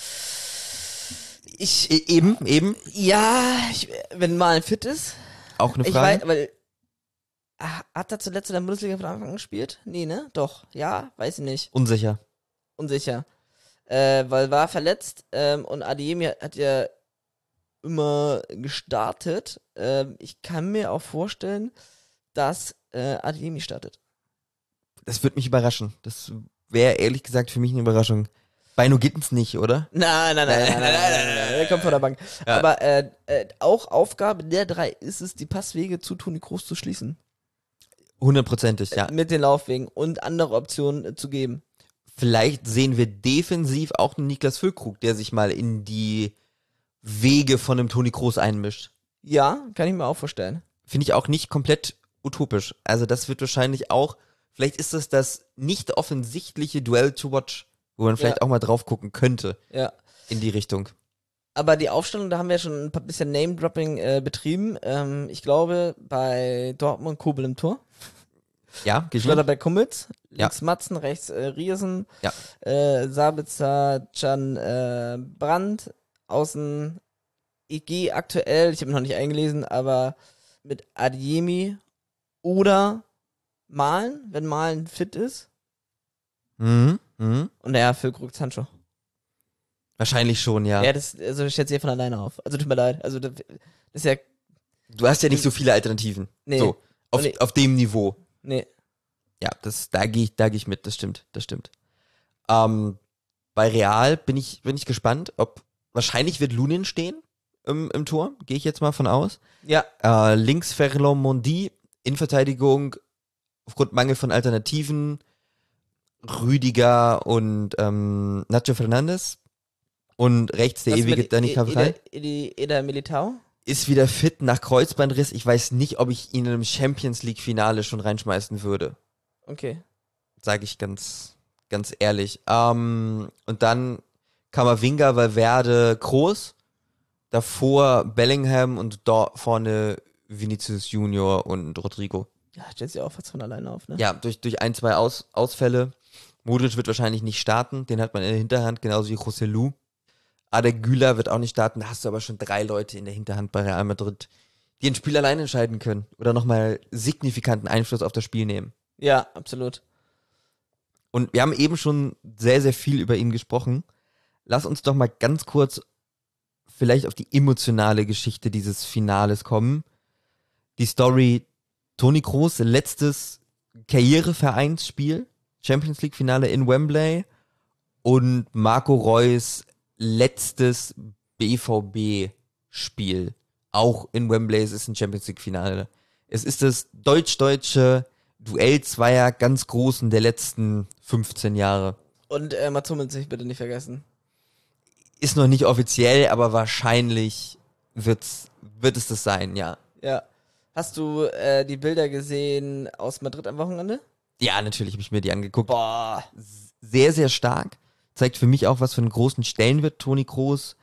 Ich, e- eben, eben. Ja, ich, wenn Malen fit ist. Auch eine Ich Frage. weiß, weil, ah, hat er zuletzt in der Bundesliga von Anfang an gespielt? Nee, ne? Doch. Ja, weiß ich nicht. Unsicher. Unsicher. Äh, weil war verletzt ähm, und Adeyemi hat ja immer gestartet. Ähm, ich kann mir auch vorstellen, dass äh, Adeyemi startet. Das würde mich überraschen. Das wäre ehrlich gesagt für mich eine Überraschung. Beino Gittens nicht, oder? Nein, nein, nein, nein, nein, nein, nein, nein, nein. Der kommt von der Bank. Ja. Aber äh, äh, auch Aufgabe der drei ist es, die Passwege zu Toni Kroos zu schließen. Hundertprozentig, ja. Mit den Laufwegen und andere Optionen äh, zu geben. Vielleicht sehen wir defensiv auch einen Niklas Füllkrug, der sich mal in die Wege von einem Toni Kroos einmischt. Ja, kann ich mir auch vorstellen. Finde ich auch nicht komplett utopisch. Also das wird wahrscheinlich auch, vielleicht ist das das nicht offensichtliche Duell to watch, wo man vielleicht Ja. auch mal drauf gucken könnte. Ja. In die Richtung. Aber die Aufstellung, da haben wir schon ein paar bisschen Name-Dropping äh, betrieben. Ähm, ich glaube, bei Dortmund Kobel im Tor. Ja, geht Schlotterbeck Kummels. Ja. Links Matzen, rechts äh, Riesen. Ja. Äh, Sabitzer, Can äh, Brandt. Außen I G aktuell, ich habe noch nicht eingelesen, aber mit Adeyemi oder Malen, wenn Malen fit ist. Mhm. Mhm. Und ja, Füllkrug Sancho. Wahrscheinlich schon, ja. Ja, das also stellt sich ja von alleine auf. Also tut mir leid. Also das, das ist ja. Du hast ja nicht so viele Alternativen. Nee. So, auf, Nee. auf dem Niveau. Nee. Ja, das, da gehe ich, da geh ich mit, das stimmt, das stimmt. Ähm, bei Real bin ich, bin ich gespannt, ob, wahrscheinlich wird Lunin stehen im, im Tor, gehe ich jetzt mal von aus. Ja. Äh, links Ferland Mondi, Innenverteidigung, aufgrund Mangel von Alternativen, Rüdiger und ähm, Nacho Fernandes. Und rechts der Was ewige mit Dani E- Carvajal. Eder, Eder Militao? Ist wieder fit nach Kreuzbandriss. Ich weiß nicht, ob ich ihn in einem Champions League Finale schon reinschmeißen würde. Okay. Sage ich ganz, ganz ehrlich. Ähm, und dann Kamavinga, Valverde, Kroos. Davor Bellingham und da vorne Vinicius Junior und Rodrigo. Ja, stellt sich auch fast von alleine auf, ne? Ja, durch, durch ein, zwei Aus, Ausfälle. Modric wird wahrscheinlich nicht starten. Den hat man in der Hinterhand, genauso wie Joselu. Ada Güler wird auch nicht starten. Da hast du aber schon drei Leute in der Hinterhand bei Real Madrid, die ein Spiel allein entscheiden können. Oder nochmal signifikanten Einfluss auf das Spiel nehmen. Ja, absolut. Und wir haben eben schon sehr, sehr viel über ihn gesprochen. Lass uns doch mal ganz kurz vielleicht auf die emotionale Geschichte dieses Finales kommen. Die Story Toni Kroos, letztes Karrierevereinsspiel, Champions League Finale in Wembley, und Marco Reus letztes B V B-Spiel, auch in Wembley. Es ist ein Champions League Finale. Es ist das deutsch-deutsche Duell zweier ganz Großen der letzten fünfzehn Jahre. Und äh, Mats Hummels sich bitte nicht vergessen. Ist noch nicht offiziell, aber wahrscheinlich wird's, wird es das sein, ja. Ja. Hast du äh, die Bilder gesehen aus Madrid am Wochenende? Ja, natürlich habe ich mir die angeguckt. Boah. Sehr, sehr stark. Zeigt für mich auch, was für einen großen Stellenwert Toni Kroos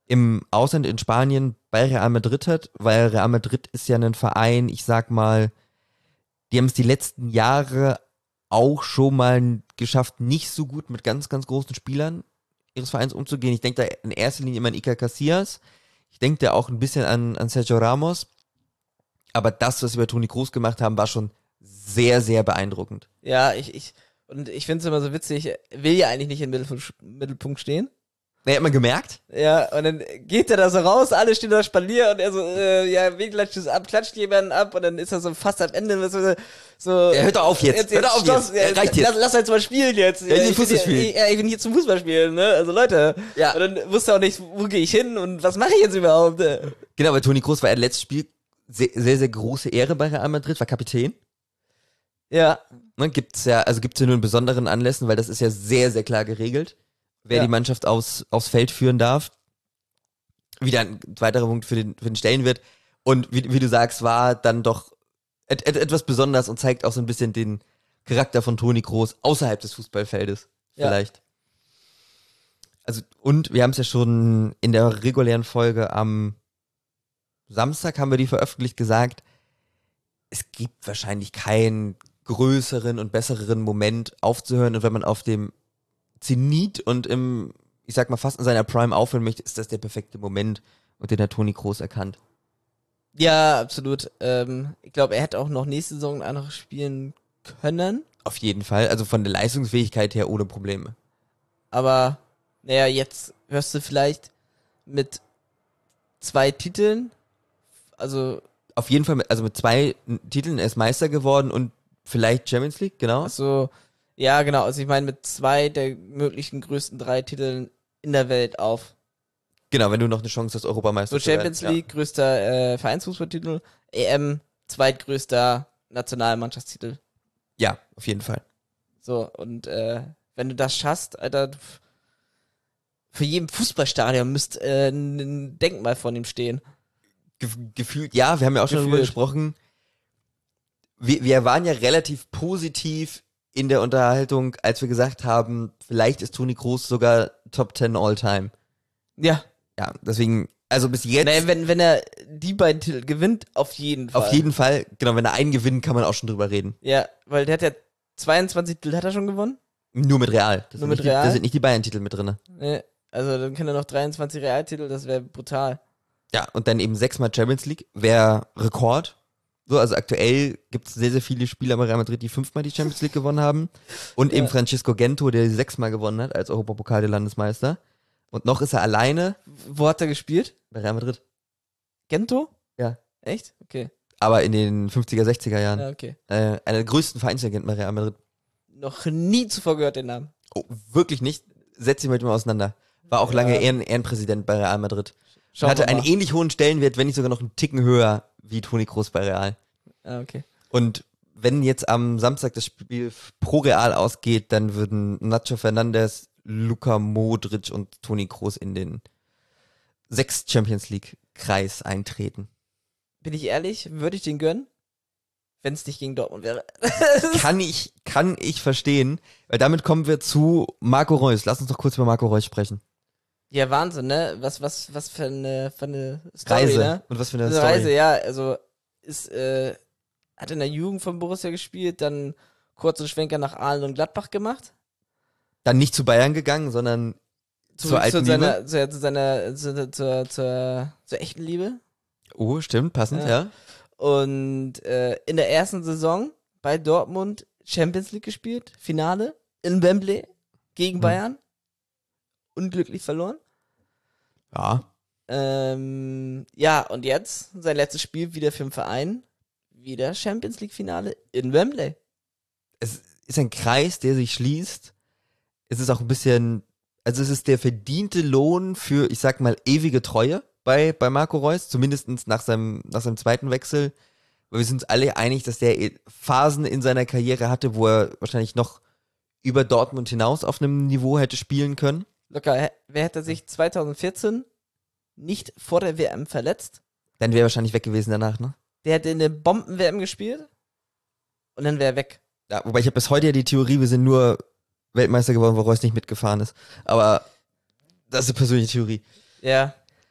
im Ausland in Spanien bei Real Madrid hat, weil Real Madrid ist ja ein Verein, ich sag mal, die haben es die letzten Jahre auch schon mal geschafft, nicht so gut mit ganz, ganz großen Spielern ihres Vereins umzugehen. Ich denke da in erster Linie immer an Iker Casillas. Ich denke da auch ein bisschen an, an Sergio Ramos. Aber das, was wir bei Toni Kroos gemacht haben, war schon sehr, sehr beeindruckend. Ja, ich, ich, und ich finde es immer so witzig, er will ja eigentlich nicht im Mittelpunkt, Mittelpunkt stehen. Na, hat man gemerkt? Ja, und dann geht er da so raus, alle stehen da Spalier und er so, äh, ja, wen klatscht es ab, klatscht jemanden ab und dann ist er so fast am Ende so, so ja, hört doch auf jetzt, jetzt, jetzt hört auf Stopp, jetzt, ja, reicht jetzt. Lass, lass jetzt mal spielen jetzt. Ja, ich, ich, Fußball bin spielen. hier, ich, ich bin hier zum Fußball spielen, ne, also Leute. Ja. Und dann wusste er auch nicht, wo gehe ich hin und was mache ich jetzt überhaupt. Genau, weil Toni Kroos war ja letztes Spiel sehr, sehr, sehr große Ehre bei Real Madrid, war Kapitän. Ja. Ne, gibt's ja, also gibt's ja nur in besonderen Anlässen, weil das ist ja sehr, sehr klar geregelt, wer Ja. die Mannschaft aus, aufs Feld führen darf. Wieder ein weiterer Punkt für den, für den Stellenwert. Und wie, wie du sagst, war dann doch et, et, etwas besonders und zeigt auch so ein bisschen den Charakter von Toni Kroos außerhalb des Fußballfeldes. Ja. Vielleicht. Also, und wir haben es ja schon in der regulären Folge am Samstag haben wir die veröffentlicht gesagt, es gibt wahrscheinlich keinen größeren und besseren Moment aufzuhören und wenn man auf dem Zenit und im, ich sag mal, fast in seiner Prime aufhören möchte, ist das der perfekte Moment und den hat Toni Kroos erkannt. Ja, absolut. Ähm, ich glaube, er hätte auch noch nächste Saison einfach spielen können. Auf jeden Fall, also von der Leistungsfähigkeit her ohne Probleme. Aber, naja, jetzt hörst du vielleicht mit zwei Titeln, also Auf jeden Fall, mit, also mit zwei Titeln, er ist Meister geworden und vielleicht Champions League, genau. Also, ja, genau. Also ich meine mit zwei der möglichen größten drei Titeln in der Welt auf. Genau, wenn du noch eine Chance hast, Europameister So zu werden. Champions League, größter äh, Vereinsfußballtitel, E M, zweitgrößter Nationalmannschaftstitel. Ja. ja, auf jeden Fall. So, und äh, wenn du das schaffst, Alter, für jedem Fußballstadion müsste äh, ein Denkmal von ihm stehen. Ge- gefühlt, ja, wir haben ja auch schon Gefühlt. darüber gesprochen. Wir, wir waren ja relativ positiv in der Unterhaltung, als wir gesagt haben, vielleicht ist Toni Kroos sogar Top zehn All-Time. Ja. Ja, deswegen, also bis jetzt, Naja, wenn, wenn er die beiden Titel gewinnt, auf jeden Fall. auf jeden Fall, genau, wenn er einen gewinnt, kann man auch schon drüber reden. Ja, weil der hat ja zweiundzwanzig Titel hat er schon gewonnen. Nur mit Real. Das Nur sind mit nicht die, Real? Da sind nicht die Bayern-Titel mit drin. Nee, also dann kann er noch dreiundzwanzig Realtitel, das wäre brutal. Ja, und dann eben sechsmal Champions League, wäre Rekord. So, also aktuell gibt es sehr, sehr viele Spieler bei Real Madrid, die fünfmal die Champions League gewonnen haben. Und Ja. eben Francisco Gento, der sechsmal gewonnen hat als Europapokal der Landesmeister. Und noch ist er alleine Wo hat er gespielt? bei Real Madrid. Gento? Ja. Echt? Okay. Aber in den fünfziger, sechziger Jahren. Ja, okay. Äh, einer der größten Vereinslegenden bei Real Madrid. Noch nie zuvor gehört den Namen. Oh, wirklich nicht. Setz dich mit ihm auseinander. War auch Ja. lange Ehren Ehrenpräsident bei Real Madrid. Schauen Hatte wir einen mal. ähnlich hohen Stellenwert, wenn nicht sogar noch einen Ticken höher wie Toni Kroos bei Real. Ah, okay. Und wenn jetzt am Samstag das Spiel pro Real ausgeht, dann würden Nacho Fernandes, Luka Modric und Toni Kroos in den sechs Champions League Kreis eintreten. Bin ich ehrlich, würde ich den gönnen, wenn es nicht gegen Dortmund wäre. Kann ich, kann ich verstehen, weil damit kommen wir zu Marco Reus. Lass uns doch kurz über Marco Reus sprechen. Ja, Wahnsinn, ne? Was, was, was für eine, für eine Story, Reise. ne? Und was für eine Eine Story. Reise, ja, also ist, äh, hat in der Jugend von Borussia gespielt, dann kurzen Schwenker nach Aalen und Gladbach gemacht. Dann nicht zu Bayern gegangen, sondern zur Zurück alten zu Liebe. seiner, zu, zu seiner, zu, zur, zur, zur echten Liebe. Oh, stimmt, passend, Ja. ja. Und äh, in der ersten Saison bei Dortmund Champions League gespielt, Finale in Wembley gegen Hm. Bayern. Unglücklich verloren. Ja. Ähm, ja, und jetzt sein letztes Spiel wieder für den Verein. Wieder Champions League Finale in Wembley. Es ist ein Kreis, der sich schließt. Es ist auch ein bisschen, also es ist der verdiente Lohn für, ich sag mal, ewige Treue bei, bei Marco Reus, zumindest nach seinem, nach seinem zweiten Wechsel. Weil wir sind uns alle einig, dass der Phasen in seiner Karriere hatte, wo er wahrscheinlich noch über Dortmund hinaus auf einem Niveau hätte spielen können. Locker, hä- wer hätte sich zweitausendvierzehn nicht vor der W M verletzt? Dann wäre er wahrscheinlich weg gewesen danach, ne? Der hätte eine Bomben-W M gespielt und dann wäre er weg. Ja, wobei ich habe bis heute ja die Theorie, wir sind nur Weltmeister geworden, wo Reus nicht mitgefahren ist. Aber das ist eine persönliche Theorie. Ja.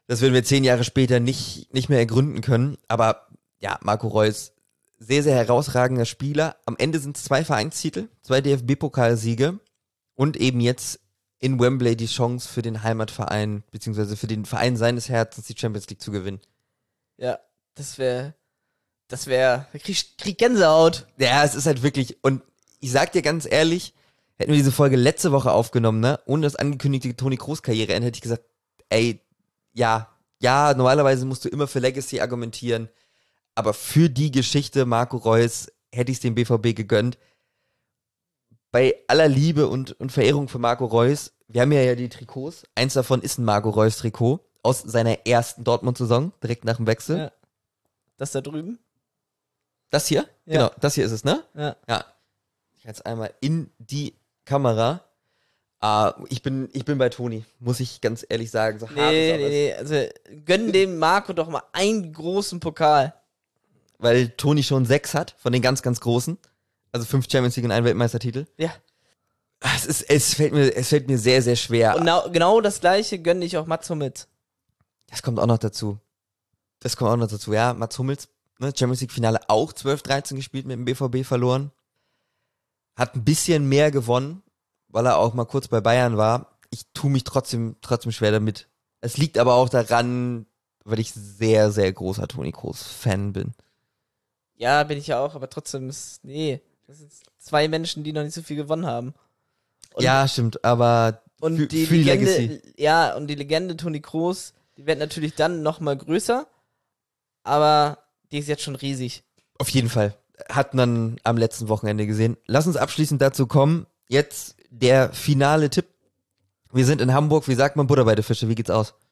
Das werden wir zehn Jahre später nicht, nicht mehr ergründen können. Aber ja, Marco Reus, sehr, sehr herausragender Spieler. Am Ende sind es zwei Vereinstitel, zwei D F B-Pokalsiege und eben jetzt in Wembley die Chance für den Heimatverein, beziehungsweise für den Verein seines Herzens, die Champions League zu gewinnen. Ja, das wäre, das wäre, krieg, krieg Gänsehaut. Ja, es ist halt wirklich, und ich sag dir ganz ehrlich, hätten wir diese Folge letzte Woche aufgenommen, ne, ohne das angekündigte Toni Kroos-Karriere, hätte ich gesagt, ey, ja, ja, normalerweise musst du immer für Legacy argumentieren, aber für die Geschichte Marco Reus hätte ich es dem B V B gegönnt. Bei aller Liebe und, und Verehrung für Marco Reus, wir haben ja ja die Trikots, eins davon ist ein Marco Reus-Trikot aus seiner ersten Dortmund-Saison, direkt nach dem Wechsel. Ja. Das da drüben? Das hier? Ja. Genau, das hier ist es, ne? Ja. Ja. Ich jetzt einmal in die Kamera. Ah, ich bin, ich bin bei Toni, muss ich ganz ehrlich sagen. So hart Nee, es auch nee, ist. nee, also gönn dem Marco doch mal einen großen Pokal. Weil Toni schon sechs hat, von den ganz, ganz großen. Also fünf Champions League und ein Weltmeistertitel. Ja. Es, ist, es, fällt mir, es fällt mir sehr, sehr schwer. Und genau, genau das gleiche gönn ich auch Mats Hummels. Das kommt auch noch dazu. Das kommt auch noch dazu. Ja, Mats Hummels, ne, Champions League Finale auch zwölf dreizehn gespielt, mit dem B V B verloren. Hat ein bisschen mehr gewonnen, weil er auch mal kurz bei Bayern war. Ich tue mich trotzdem, trotzdem schwer damit. Es liegt aber auch daran, weil ich sehr, sehr großer Toni Kroos-Fan bin. Ja, bin ich ja auch, aber trotzdem ist, nee, das sind zwei Menschen, die noch nicht so viel gewonnen haben. Und, ja, stimmt, aber und für, die für die Legende, Legacy. ja, und die Legende Toni Kroos, die wird natürlich dann noch mal größer, aber die ist jetzt schon riesig. Auf jeden Fall. Hat man am letzten Wochenende gesehen. Lass uns abschließend dazu kommen. Jetzt der finale Tipp. Wir sind in Hamburg. Wie sagt man Butter bei der Fische? Wie geht's aus?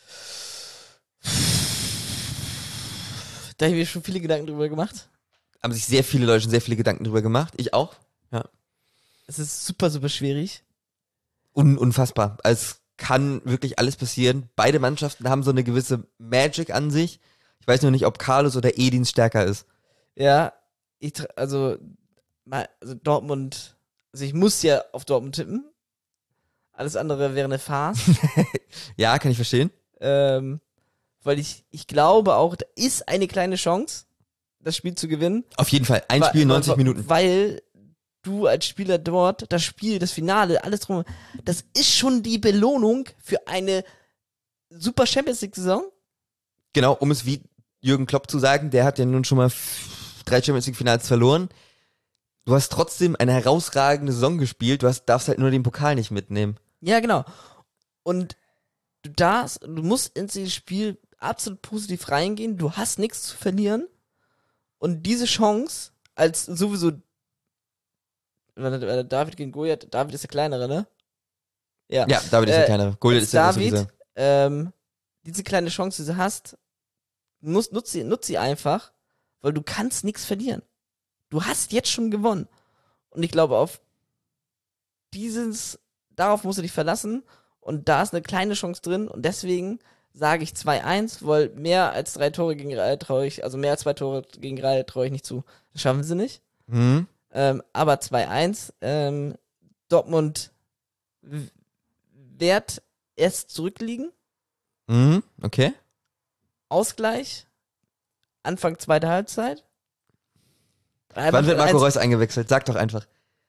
Da habe ich mir schon viele Gedanken drüber gemacht. Haben sich sehr viele Leute schon sehr viele Gedanken drüber gemacht. Ich auch. Ja. Es ist super, super schwierig. Un- unfassbar. Es kann wirklich alles passieren. Beide Mannschaften haben so eine gewisse Magic an sich. Ich weiß nur nicht, ob Carlos oder Edin stärker ist. Ja, ich, tra- also, mal, also Dortmund, also ich muss ja auf Dortmund tippen. Alles andere wäre eine Farce. Ja, kann ich verstehen. ähm, weil ich, ich glaube auch, da ist eine kleine Chance, das Spiel zu gewinnen. Auf jeden Fall. Ein Wa- Spiel, neunzig wa- Minuten. Weil du als Spieler dort, das Spiel, das Finale, alles drum, das ist schon die Belohnung für eine super Champions League-Saison. Genau, um es wie Jürgen Klopp zu sagen, der hat ja nun schon mal f- drei Champions League Finals verloren. Du hast trotzdem eine herausragende Saison gespielt, du hast, darfst halt nur den Pokal nicht mitnehmen. Ja, genau. Und du darfst, du musst in dieses Spiel absolut positiv reingehen, du hast nichts zu verlieren. Und diese Chance, als sowieso, warte, warte, David gegen Goliath, David ist der kleinere, ne? Ja, Ja, David ist der Äh, kleinere. Goliath als ist der David, größere. ähm, diese kleine Chance, die du hast, musst, nutz sie, nutz sie einfach, weil du kannst nichts verlieren. Du hast jetzt schon gewonnen. Und ich glaube, auf dieses, darauf musst du dich verlassen. Und da ist eine kleine Chance drin. Und deswegen sage ich zwei eins, weil mehr als drei Tore gegen Real traue ich, also mehr als zwei Tore gegen Real traue ich nicht zu. Das schaffen sie nicht. Mhm. Ähm, aber zwei eins, ähm, Dortmund w- wird erst zurückliegen. Mhm. Okay. Ausgleich. Anfang zweite Halbzeit. Wann wird Marco eins- Reus eingewechselt? Sag doch einfach.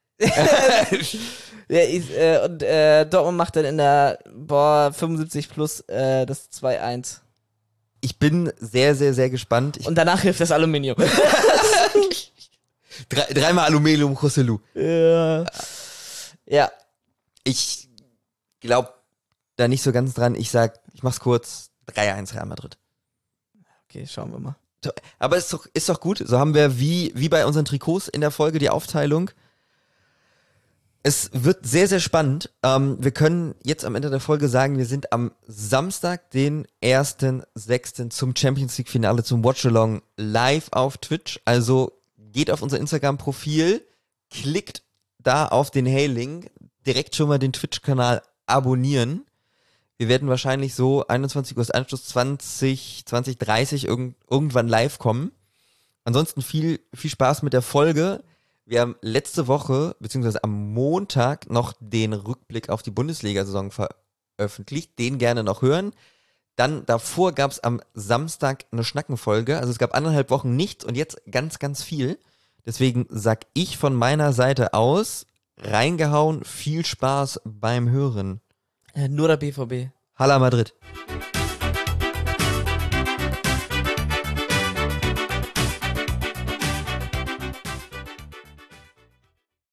Ja, ich, äh, und äh, Dortmund macht dann in der boah, fünfundsiebzig plus äh, das zwei eins. Ich bin sehr, sehr, sehr gespannt. Ich, Und danach hilft das Aluminium. drei, dreimal Aluminium Rossellou. ja. ja. Ich glaube da nicht so ganz dran. Ich sag, ich mach's kurz, drei eins Real Madrid. Okay, schauen wir mal. So, aber ist doch, ist doch gut. So haben wir wie, wie bei unseren Trikots in der Folge die Aufteilung. Es wird sehr, sehr spannend. Ähm, wir können jetzt am Ende der Folge sagen, wir sind am Samstag, den ersten sechsten zum Champions League Finale, zum Watch-Along live auf Twitch. Also geht auf unser Instagram-Profil, klickt da auf den Hey-Link, direkt schon mal den Twitch-Kanal abonnieren. Wir werden wahrscheinlich so einundzwanzig Uhr Anschluss zwanzig, zwanzig dreißig irgend, irgendwann live kommen. Ansonsten viel, viel Spaß mit der Folge. Wir haben letzte Woche, beziehungsweise am Montag, noch den Rückblick auf die Bundesliga-Saison veröffentlicht. Den gerne noch hören. Dann davor gab es am Samstag eine Schnackenfolge. Also es gab anderthalb Wochen nichts und jetzt ganz, ganz viel. Deswegen sag ich von meiner Seite aus, reingehauen, viel Spaß beim Hören. Äh, nur der B V B. Hala Madrid.